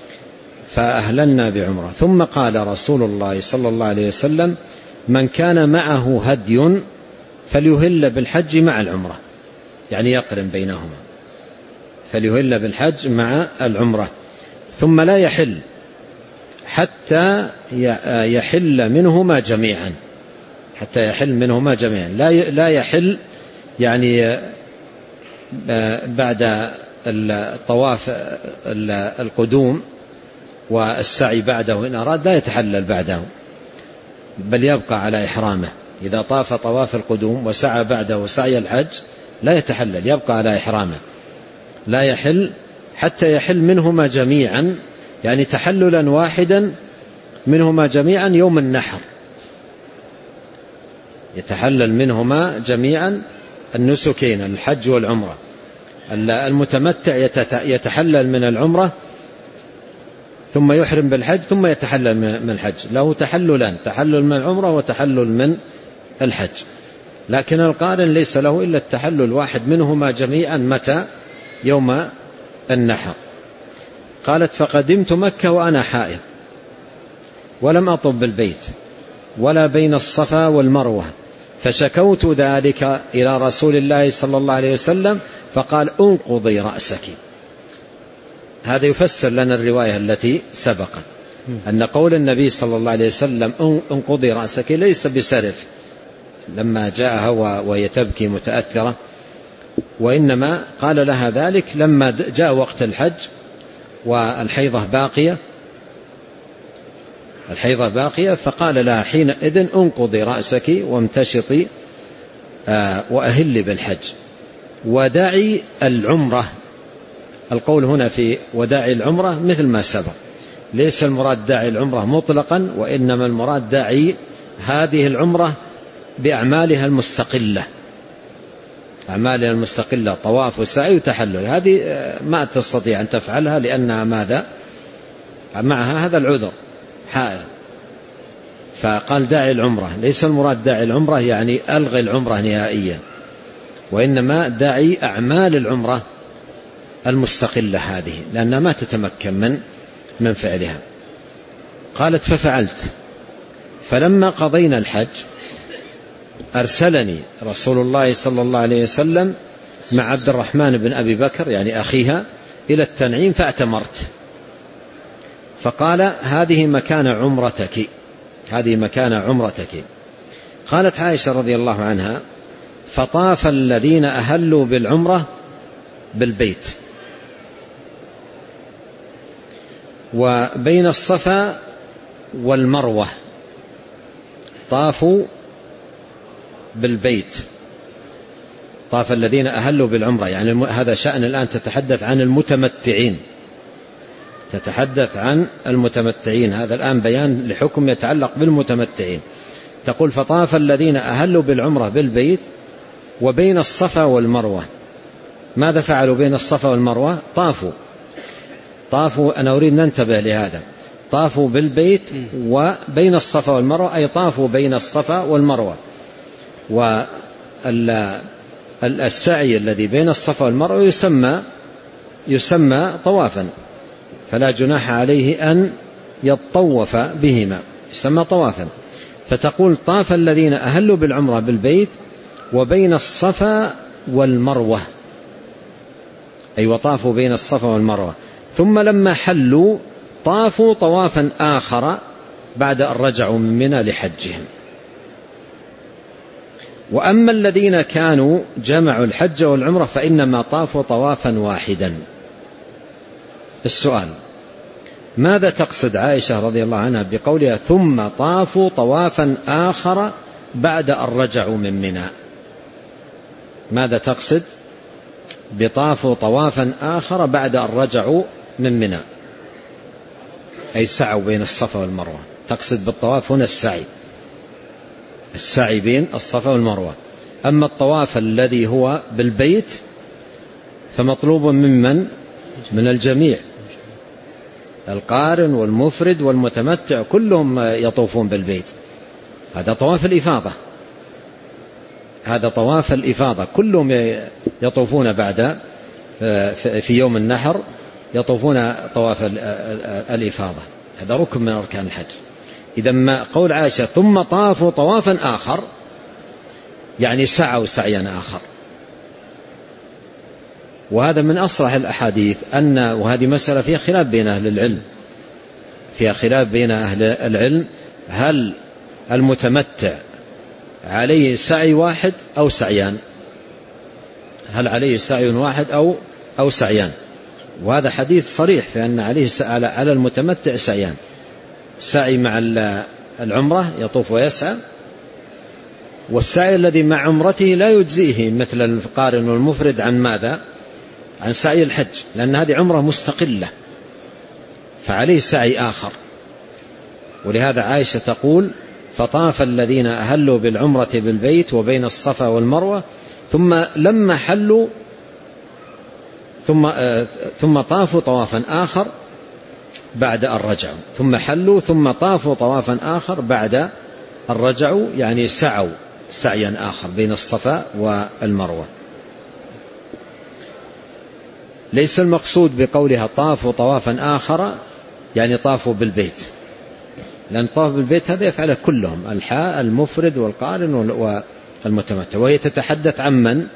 فأهللنا بعمرة. ثم قال رسول الله صلى الله عليه وسلم: من كان معه هدي فليهل بالحج مع العمرة، يعني يقرن بينهما، فليهل بالحج مع العمرة، ثم لا يحل حتى يحل منهما جميعا، حتى يحل منهما جميعا، لا يحل يعني بعد الطواف القدوم والسعي بعده إن أراد، لا يتحلل بعده بل يبقى على إحرامه. إذا طاف طواف القدوم وسعى بعده سعي الحج لا يتحلل، يبقى على إحرامه، لا يحل حتى يحل منهما جميعا، يعني تحللا واحدا منهما جميعا يوم النحر، يتحلل منهما جميعا النسكين الحج والعمرة. المتمتع يتحلل من العمرة ثم يحرم بالحج ثم يتحلل من الحج، له تحللان: تحلل من العمرة وتحلل من الحج. لكن القارن ليس له إلا التحلل واحد منهما جميعا. متى؟ يوم النحر. قالت: فقدمت مكة وأنا حائض ولم أطف بالبيت ولا بين الصفا والمروة، فشكوت ذلك إلى رسول الله صلى الله عليه وسلم، فقال: انقضي رأسك. هذا يفسر لنا الرواية التي سبقت، أن قول النبي صلى الله عليه وسلم انقضي رأسك ليس بسرف لما جاءها وهي تبكي متأثرة، وإنما قال لها ذلك لما جاء وقت الحج والحيضة باقية الحيضة باقية فقال لها حينئذ: انقضي رأسك وامتشطي وأهلي بالحج وداعي العمرة. القول هنا في وداعي العمرة مثل ما سبق، ليس المراد داعي العمرة مطلقا، وإنما المراد داعي هذه العمرة بأعمالها المستقلة، أعمالها المستقلة طواف وسعي وتحلل، هذه ما تستطيع أن تفعلها لأنها ماذا؟ معها هذا العذر حائض، فقال داعي العمرة. ليس المراد داعي العمرة يعني ألغي العمرة نهائيا، وإنما داعي أعمال العمرة المستقلة هذه، لأنها ما تتمكن من من فعلها. قالت ففعلت، فلما قضينا الحج أرسلني رسول الله صلى الله عليه وسلم مع عبد الرحمن بن أبي بكر يعني أخيها إلى التنعيم فاعتمرت، فقال هذه مكان عمرتك، هذه مكان عمرتك. قالت عائشة رضي الله عنها فطاف الذين أهلوا بالعمرة بالبيت وبين الصفا والمروة، طافوا بالبيت، طاف الذين أهلوا بالعمرة، يعني هذا شأن الآن تتحدث عن المتمتعين، تتحدث عن المتمتعين، هذا الآن بيان لحكم يتعلق بالمتمتعين. تقول فطاف الذين أهلوا بالعمرة بالبيت وبين الصفا والمروة. ماذا فعلوا بين الصفا والمروة؟ طافوا طافوا أنا أريد ننتبه لهذا، طافوا بالبيت وبين الصفا والمروة، أي طافوا بين الصفا والمروة. والسعي الذي بين الصفا والمروة يسمى يسمى طوافا، فلا جناح عليه أن يطوف بهما، يسمى طوافا. فتقول طاف الذين أهلوا بالعمرة بالبيت وبين الصفا والمروة، أي وطافوا بين الصفا والمروة، ثم لما حلوا طافوا طوافا آخر بعد أن رجعوا من منى لحجهم. وأما الذين كانوا جمعوا الحج والعمرة فإنما طافوا طوافا واحدا. السؤال: ماذا تقصد عائشة رضي الله عنها بقولها ثم طافوا طوافا آخر بعد أن رجعوا من منى؟ ماذا تقصد بطافوا طوافا آخر بعد أن رجعوا من منى؟ أي سعوا بين الصفا والمروة، تقصد بالطواف هنا السعي، السعي بين الصفا والمروة. أما الطواف الذي هو بالبيت فمطلوب ممن؟ من الجميع، القارن والمفرد والمتمتع كلهم يطوفون بالبيت، هذا طواف الإفاضة، هذا طواف الإفاضة، كلهم يطوفون بعد في يوم النحر يطوفون طواف الإفاضة، هذا ركن من أركان الحج. إذا ما قول عائشة ثم طافوا طوافا آخر يعني سعوا سعيا آخر. وهذا من أصرح الأحاديث أن، وهذه مسألة فيها خلاف بين أهل العلم، فيها خلاف بين أهل العلم، هل المتمتع عليه سعي واحد أو سعيان؟ هل عليه سعي واحد أو أو سعيان؟ وهذا حديث صريح في أن عليه على المتمتع سعيان، سعي مع العمرة يطوف ويسعى، والسعي الذي مع عمرته لا يجزئه مثل القارن والمفرد عن ماذا؟ عن سعي الحج، لأن هذه عمرة مستقلة فعليه سعي آخر. ولهذا عائشة تقول فطاف الذين أهلوا بالعمرة بالبيت وبين الصفا والمروة ثم لما حلوا ثم, آه ثم طافوا طوافا آخر بعد أن رجعوا، ثم حلوا ثم طافوا طوافا آخر بعد أن رجعوا، يعني سعوا سعيا آخر بين الصفا والمروة. ليس المقصود بقولها طافوا طوافا آخر يعني طافوا بالبيت، لأن طاف بالبيت هذا يفعله كلهم، الحاء المفرد والقارن والمتمتع، وهي تتحدث عن من؟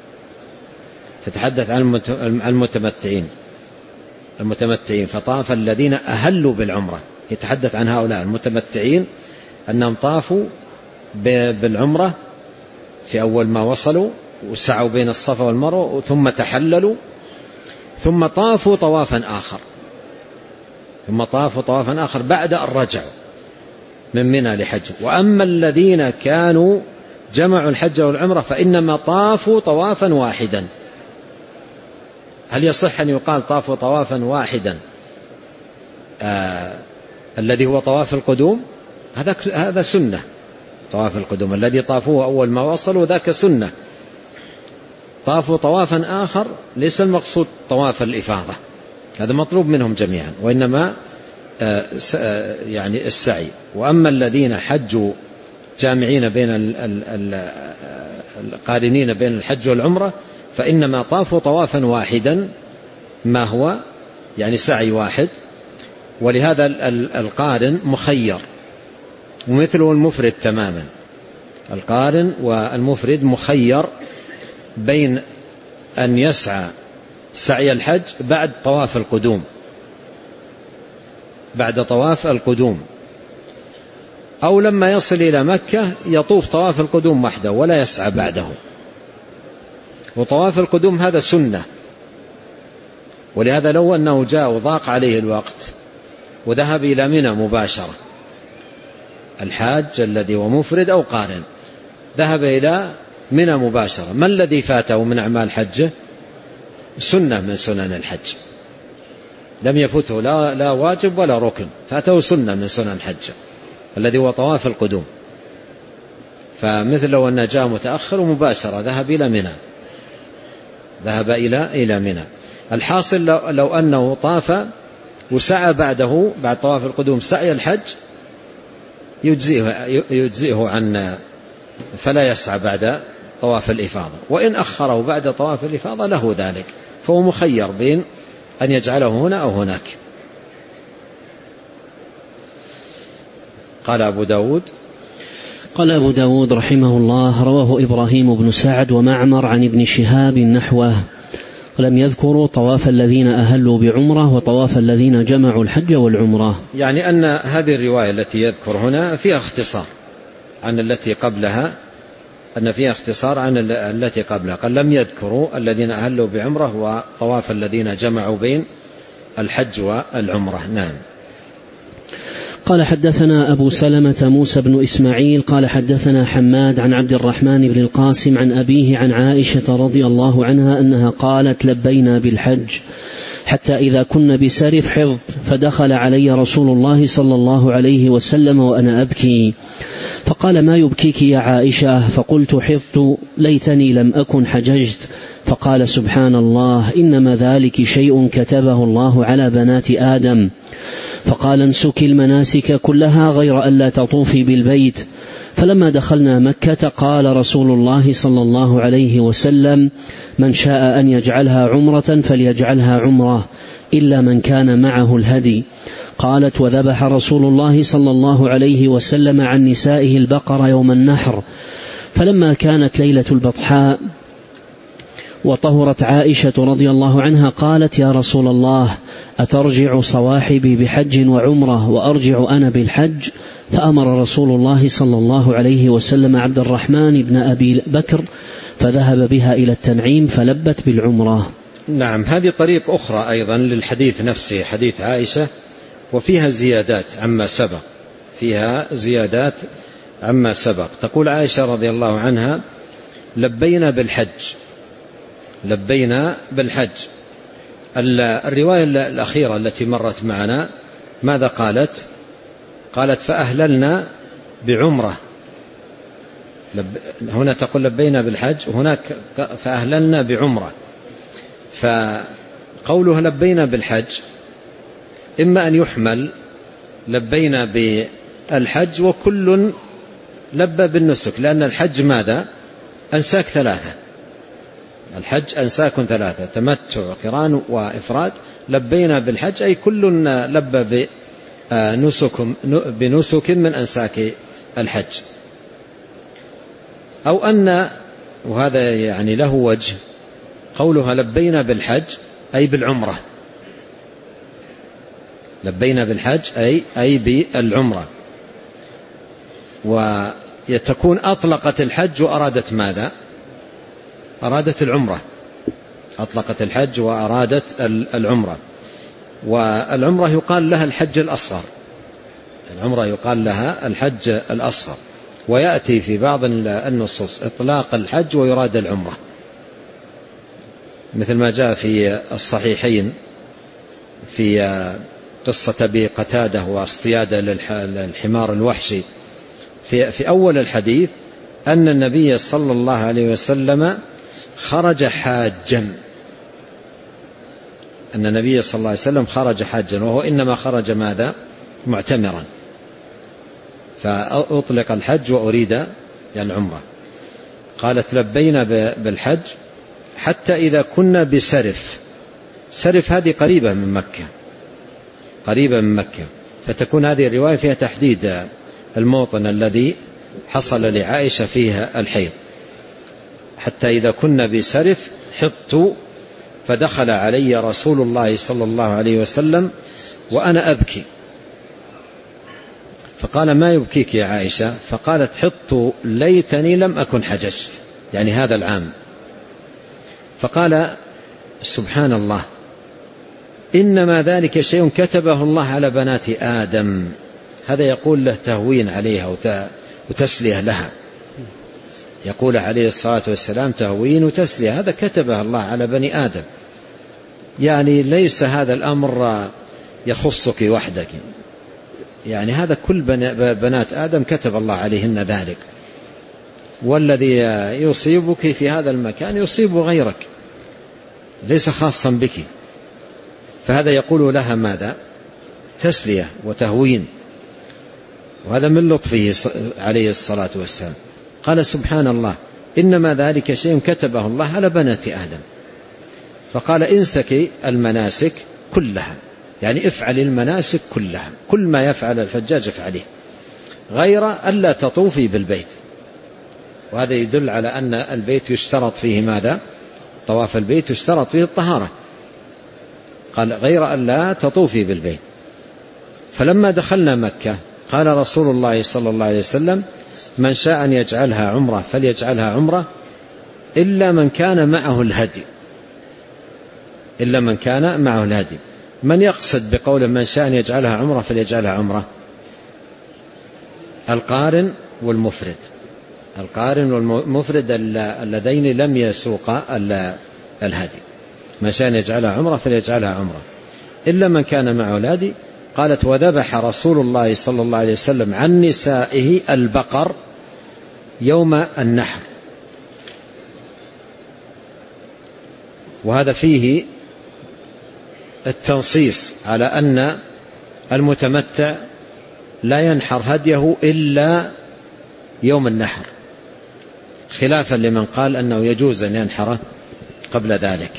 تتحدث عن المتمتعين، المتمتعين فطاف الذين أهلوا بالعمرة، يتحدث عن هؤلاء المتمتعين أنهم طافوا بالعمرة في أول ما وصلوا وسعوا بين الصفا والمروة ثم تحللوا ثم طافوا طوافا آخر ثم طافوا طوافا آخر بعد أن رجعوا من منى لحج. وأما الذين كانوا جمعوا الحج والعمرة فإنما طافوا طوافا واحدا. هل يصح أن يقال طافوا طوافا واحدا آه الذي هو طواف القدوم؟ هذا هذا سنة، طواف القدوم الذي طافوه أول ما وصلوا ذاك سنة. طافوا طوافا آخر ليس المقصود طواف الإفاضة، هذا مطلوب منهم جميعا، وإنما آه يعني السعي. وأما الذين حجوا جامعين بين القارنين بين الحج والعمرة فإنما طافوا طوافا واحدا، ما هو يعني سعي واحد، ولهذا القارن مخير، ومثله المفرد تماما. القارن والمفرد مخير بين أن يسعى سعي الحج بعد طواف القدوم بعد طواف القدوم أو لما يصل إلى مكة يطوف طواف القدوم وحده ولا يسعى بعده. وطواف القدوم هذا سنة، ولهذا لو أنه جاء وضاق عليه الوقت وذهب إلى منى مباشرة، الحاج الذي هو مفرد أو قارن ذهب إلى منى مباشرة، ما الذي فاته من أعمال حجه؟ سنة من سنن الحج، لم يفته لا, لا واجب ولا ركن، فاته سنة من سنن الحج الذي هو طواف القدوم. فمثل لو أنه جاء متأخر ومباشرة ذهب إلى منى ذهب إلى إلى منى. الحاصل لو, لو أنه طاف وسعى بعده بعد طواف القدوم سعي الحج يجزئه, يجزئه عن فلا يسعى بعد طواف الإفاضة، وإن أخره بعد طواف الإفاضة له ذلك، فهو مخير بين أن يجعله هنا أو هناك. قال أبو داود قال أبو داود رحمه الله: رواه إبراهيم بن سعد ومعمر عن ابن شهاب نحوه، ولم يذكروا طواف الذين أهلوا بعمرة وطواف الذين جمعوا الحج والعمرة. يعني أن هذه الرواية التي يذكر هنا فيها اختصار عن التي قبلها، أن فيها اختصار عن التي قبلها. قال لم يذكروا الذين أهلوا بعمرة وطواف الذين جمعوا بين الحج والعمرة. نعم. قال حدثنا أبو سلمة موسى بن إسماعيل قال حدثنا حماد عن عبد الرحمن بن القاسم عن أبيه عن عائشة رضي الله عنها أنها قالت: لبينا بالحج حتى إذا كنا بسرف حض، فدخل علي رسول الله صلى الله عليه وسلم وأنا أبكي، فقال: ما يبكيك يا عائشة؟ فقلت: حضت، ليتني لم أكن حججت. فقال: سبحان الله، إنما ذلك شيء كتبه الله على بنات آدم. فقال: انسك المناسك كلها غير أن لا تطوفي بالبيت. فلما دخلنا مكة قال رسول الله صلى الله عليه وسلم: من شاء أن يجعلها عمرة فليجعلها عمرة إلا من كان معه الهدي. قالت: وذبح رسول الله صلى الله عليه وسلم عن نسائه البقر يوم النحر. فلما كانت ليلة البطحاء وطهرت عائشة رضي الله عنها قالت: يا رسول الله، أترجع صواحبي بحج وعمرة وأرجع أنا بالحج؟ فأمر رسول الله صلى الله عليه وسلم عبد الرحمن بن أبي بكر فذهب بها إلى التنعيم فلبت بالعمرة. نعم. هذه طريق أخرى أيضا للحديث نفسه، حديث عائشة، وفيها زيادات عما سبق فيها زيادات عما سبق. تقول عائشة رضي الله عنها: لبينا بالحج لبينا بالحج. الرواية الأخيرة التي مرت معنا ماذا قالت؟ قالت: فأهللنا بعمرة. هنا تقول لبينا بالحج، وهناك فأهللنا بعمرة. فقولها لبينا بالحج إما أن يحمل لبينا بالحج وكل لبى بالنسك، لأن الحج ماذا؟ أنساك ثلاثة. الحج أنساك ثلاثة: تمتع، قران، وإفراد. لبينا بالحج أي كل لبى بنسك, بنسك من أنساك الحج. أو أن، وهذا يعني له وجه، قولها لبينا بالحج أي بالعمرة. لبينا بالحج أي, أي بالعمرة. ويتكون أطلقت الحج وأرادت ماذا؟ أرادت العمرة. أطلقت الحج وأرادت العمرة. والعمرة يقال لها الحج الأصغر. العمرة يقال لها الحج الأصغر. ويأتي في بعض النصوص إطلاق الحج ويراد العمرة، مثل ما جاء في الصحيحين في قصة أبي قتادة واصطياده للحمار الوحشي. في, في أول الحديث أن النبي صلى الله عليه وسلم خرج حاجا أن النبي صلى الله عليه وسلم خرج حاجا وهو إنما خرج ماذا؟ معتمرا. فأطلق الحج وأريد العمرة. قالت: لبينا بالحج حتى إذا كنا بسرف. سرف هذه قريبة من مكة، قريبة من مكة، فتكون هذه الرواية فيها تحديد الموطن الذي حصل لعائشة فيها الحيض. حتى إذا كنا بسرف حضت فدخل علي رسول الله صلى الله عليه وسلم وأنا أبكي، فقال: ما يبكيك يا عائشة؟ فقالت: حضت ليتني لم أكن حججت، يعني هذا العام. فقال: سبحان الله، إنما ذلك شيء كتبه الله على بنات آدم. هذا يقول له تهوين عليها وتسلية لها، يقول عليه الصلاة والسلام تهوين وتسلية، هذا كتبه الله على بني آدم، يعني ليس هذا الأمر يخصك وحدك، يعني هذا كل بنات آدم كتب الله عليهن ذلك، والذي يصيبك في هذا المكان يصيب غيرك، ليس خاصا بك. فهذا يقول لها ماذا؟ تسلية وتهوين، وهذا من لطفه عليه الصلاة والسلام. قال: سبحان الله، إنما ذلك شيء كتبه الله على بنات آدم. فقال: انسكي المناسك كلها، يعني افعل المناسك كلها، كل ما يفعل الحجاج افعله، غير ألا تطوفي بالبيت. وهذا يدل على أن البيت يشترط فيه ماذا؟ طواف البيت يشترط فيه الطهارة. قال: غير ألا تطوفي بالبيت. فلما دخلنا مكة قال رسول الله صلى الله عليه وسلم: من شاء أن يجعلها عمرة فليجعلها عمرة إلا من كان معه الهدي، إلا من كان معه الهدي. من يقصد بقول من شاء أن يجعلها عمرة فليجعلها عمرة؟ القارن والمفرد، القارن والمفرد اللذين لم يسوقا الهدي. من شاء أن يجعلها عمرة فليجعلها عمرة إلا من كان معه الهدي. قالت: وذبح رسول الله صلى الله عليه وسلم عن نسائه البقر يوم النحر. وهذا فيه التنصيص على أن المتمتع لا ينحر هديه إلا يوم النحر، خلافا لمن قال أنه يجوز أن ينحره قبل ذلك.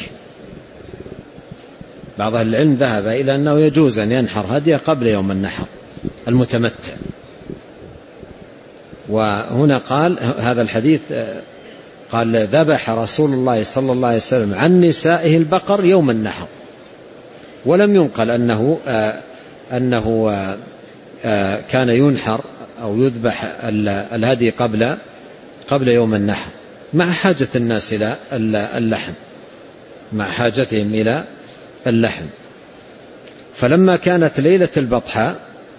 بعض أهل العلم ذهب إلى أنه يجوز أن ينحر هديه قبل يوم النحر المتمتع. وهنا قال هذا الحديث، قال: ذبح رسول الله صلى الله عليه وسلم عن نسائه البقر يوم النحر، ولم ينقل أنه آه أنه آه آه كان ينحر أو يذبح الهدي قبل قبل يوم النحر، مع حاجة الناس إلى اللحم، مع حاجتهم إلى اللحم. فلما كانت ليلة البطحاء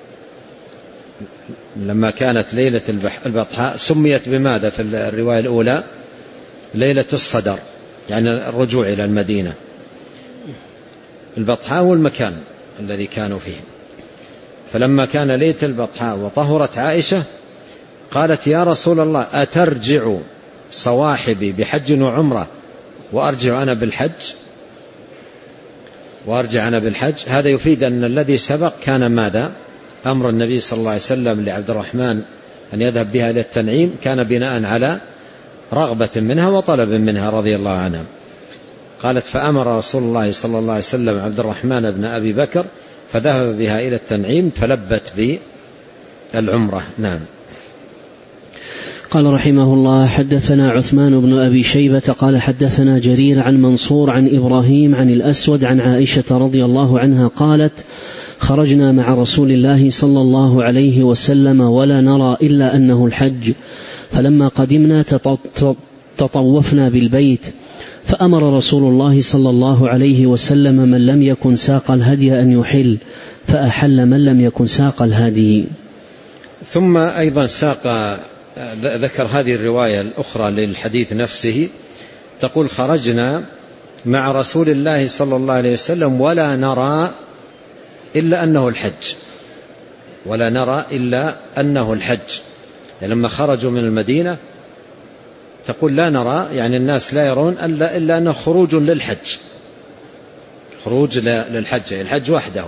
لما كانت ليلة البطحاء سميت بماذا في الرواية الأولى؟ ليلة الصدر، يعني الرجوع إلى المدينة. البطحاء والمكان الذي كانوا فيه. فلما كان ليلة البطحاء وطهرت عائشة قالت: يا رسول الله، أترجع صواحبي بحج وعمرة وأرجع أنا بالحج وأرجع أنا بالحج هذا يفيد أن الذي سبق كان ماذا؟ أمر النبي صلى الله عليه وسلم لعبد الرحمن أن يذهب بها إلى التنعيم كان بناء على رغبة منها وطلب منها رضي الله عنها. قالت: فأمر رسول الله صلى الله عليه وسلم عبد الرحمن بن أبي بكر فذهب بها إلى التنعيم فلبت بالعمرة. نعم. قال رحمه الله: حدثنا عثمان بن أبي شيبة قال حدثنا جرير عن منصور عن إبراهيم عن الأسود عن عائشة رضي الله عنها قالت: خرجنا مع رسول الله صلى الله عليه وسلم ولا نرى إلا أنه الحج، فلما قدمنا تطوفنا بالبيت، فأمر رسول الله صلى الله عليه وسلم من لم يكن ساق الهدي أن يحل، فأحل من لم يكن ساق الهدي. ثم أيضا ساق ذكر هذه الرواية الأخرى للحديث نفسه، تقول: خرجنا مع رسول الله صلى الله عليه وسلم ولا نرى إلا أنه الحج، ولا نرى إلا أنه الحج. يعني لما خرجوا من المدينة تقول لا نرى، يعني الناس لا يرون إلا, إلا أنه خروج للحج، خروج للحج، الحج وحده.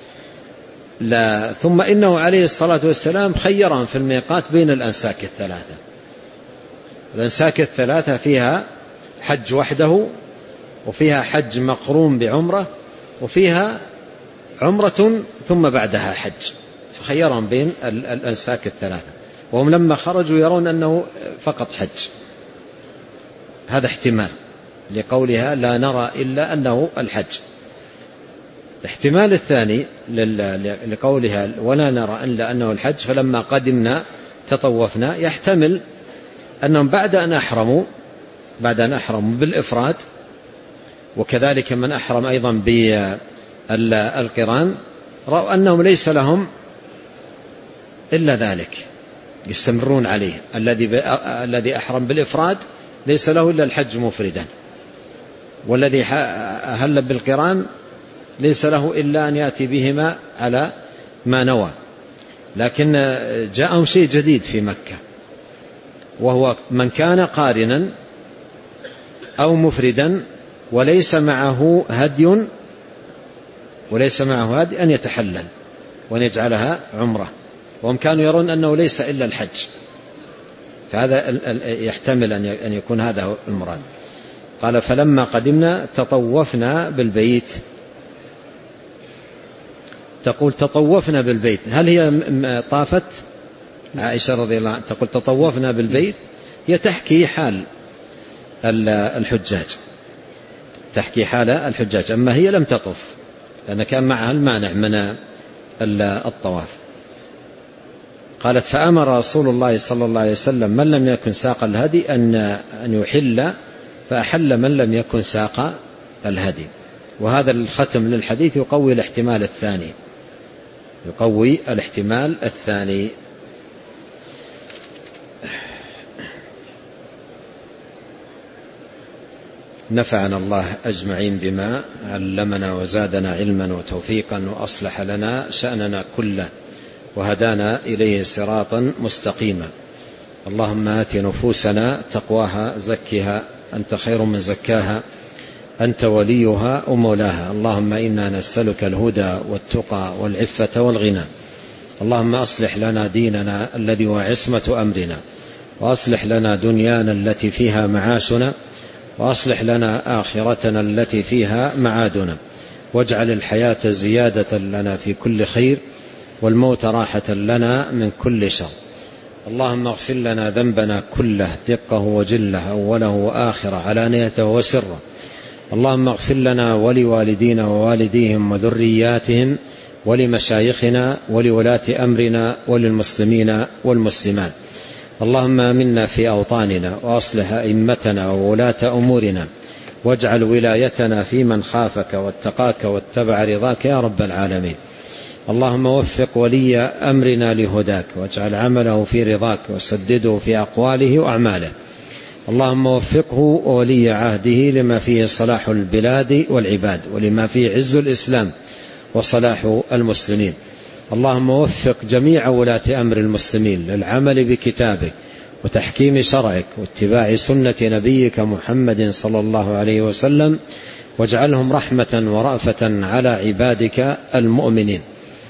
لا ثم إنه عليه الصلاة والسلام خيرهم في الميقات بين الأنساك الثلاثة. الأنساك الثلاثة فيها حج وحده، وفيها حج مقرون بعمرة، وفيها عمرة ثم بعدها حج، فخيرهم بين الأنساك الثلاثة، وهم لما خرجوا يرون أنه فقط حج. هذا احتمال لقولها لا نرى إلا أنه الحج. الاحتمال الثاني لقولها ولا نرى إلا أنه الحج فلما قدمنا تطوفنا، يحتمل أنهم بعد أن أحرموا بعد أن أحرموا بالإفراد، وكذلك من أحرم أيضا بالقران، رأوا أنهم ليس لهم إلا ذلك يستمرون عليه. الذي الذي أحرم بالإفراد ليس له إلا الحج مفردا، والذي أهل بالقران ليس له إلا أن يأتي بهما على ما نوى. لكن جاءهم شيء جديد في مكة، وهو من كان قارنا أو مفردا وليس معه هدي وليس معه هدي أن يتحلل وأن يجعلها عمرة، وهم كانوا يرون أنه ليس إلا الحج. فهذا يحتمل أن يكون هذا هو المراد. قال فلما قدمنا تطوفنا بالبيت. تقول تطوفنا بالبيت، هل هي طافت؟ عائشة رضي الله عنها تقول تطوفنا بالبيت، هي تحكي حال الحجاج، تحكي حال الحجاج، أما هي لم تطف لأن كان معها المانع من الطواف. قالت فأمر رسول الله صلى الله عليه وسلم من لم يكن ساق الهدي أن أن يحل، فأحل من لم يكن ساق الهدي. وهذا الختم للحديث يقوي الاحتمال الثاني، يقوي الاحتمال الثاني. نفعنا الله أجمعين بما علمنا وزادنا علما وتوفيقا وأصلح لنا شأننا كله وهدانا إليه صراطا مستقيما. اللهم آت نفوسنا تقواها زكها أنت خير من زكاها أنت وليها ومولاها. اللهم إنا نسألك الهدى والتقى والعفة والغنى. اللهم أصلح لنا ديننا الذي هو عصمة أمرنا، وأصلح لنا دنيانا التي فيها معاشنا، وأصلح لنا آخرتنا التي فيها معادنا، واجعل الحياة زيادة لنا في كل خير، والموت راحة لنا من كل شر. اللهم اغفر لنا ذنبنا كله دقه وجله أوله وآخره علانيته وسره. اللهم اغفر لنا ولوالدينا ووالديهم وذرياتهم ولمشايخنا ولولاة أمرنا وللمسلمين والمسلمات. اللهم آمنا في أوطاننا وأصلح أئمتنا وولاة أمورنا، واجعل ولايتنا في من خافك واتقاك واتبع رضاك يا رب العالمين. اللهم وفق ولي أمرنا لهداك، واجعل عمله في رضاك، وسدده في أقواله وأعماله. اللهم وفقه وولي عهده لما فيه صلاح البلاد والعباد، ولما فيه عز الإسلام وصلاح المسلمين. اللهم وفق جميع ولاة أمر المسلمين للعمل بكتابك وتحكيم شرعك واتباع سنة نبيك محمد صلى الله عليه وسلم، واجعلهم رحمة ورأفة على عبادك المؤمنين.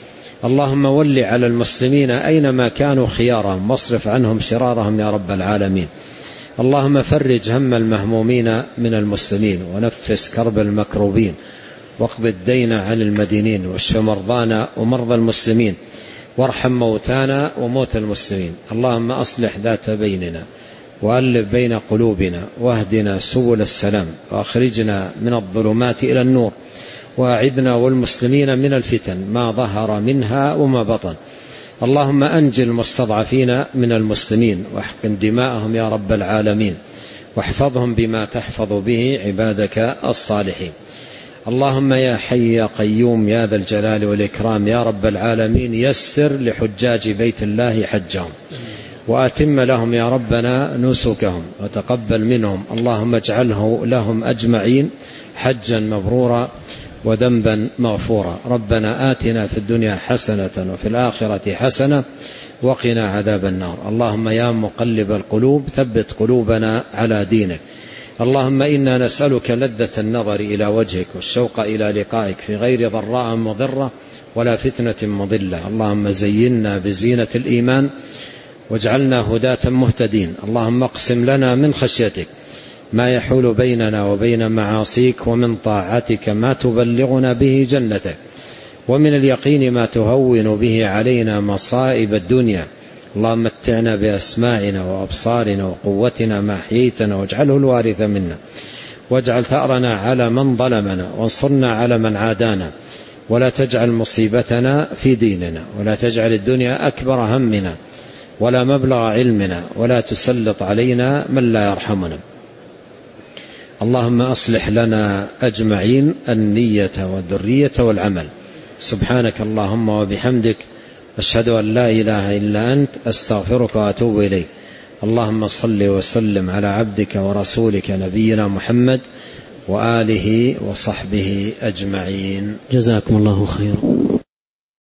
اللهم ول على المسلمين أينما كانوا خيارهم، واصرف عنهم شرارهم يا رب العالمين. اللهم فرج هم المهمومين من المسلمين، ونفس كرب المكروبين، واقض الدين عن المدينين، واشف مرضانا ومرضى المسلمين، وارحم موتانا وموتى المسلمين. اللهم أصلح ذات بيننا، وألف بين قلوبنا، واهدنا سبل السلام، وأخرجنا من الظلمات إلى النور، وأعذنا والمسلمين من الفتن ما ظهر منها وما بطن. اللهم أنجي المستضعفين من المسلمين، واحقن دماءهم يا رب العالمين، واحفظهم بما تحفظ به عبادك الصالحين. اللهم يا حي يا قيوم يا ذا الجلال والإكرام يا رب العالمين، يسر لحجاج بيت الله حجهم، وأتم لهم يا ربنا نسكهم، وتقبل منهم. اللهم اجعله لهم أجمعين حجا مبرورا وذنبا مغفورا. ربنا آتنا في الدنيا حسنة وفي الآخرة حسنة وقنا عذاب النار. اللهم يا مقلب القلوب ثبت قلوبنا على دينك. اللهم إنا نسألك لذة النظر إلى وجهك والشوق إلى لقائك في غير ضراء مضرة ولا فتنة مضلة. اللهم زينا بزينة الإيمان واجعلنا هداة مهتدين. اللهم اقسم لنا من خشيتك ما يحول بيننا وبين معاصيك، ومن طاعتك ما تبلغنا به جنتك، ومن اليقين ما تهون به علينا مصائب الدنيا. اللهم متعنا بأسماعنا وأبصارنا وقوتنا ما أحييتنا واجعله الوارث منا، واجعل ثأرنا على من ظلمنا، وانصرنا على من عادانا، ولا تجعل مصيبتنا في ديننا، ولا تجعل الدنيا أكبر همنا ولا مبلغ علمنا، ولا تسلط علينا من لا يرحمنا. اللهم أصلح لنا أجمعين النية والذرية والعمل. سبحانك اللهم وبحمدك، أشهد أن لا إله إلا أنت، أستغفرك وأتوب إليك. اللهم صل وسلم على عبدك ورسولك نبينا محمد وآله وصحبه أجمعين. جزاكم الله خيرا.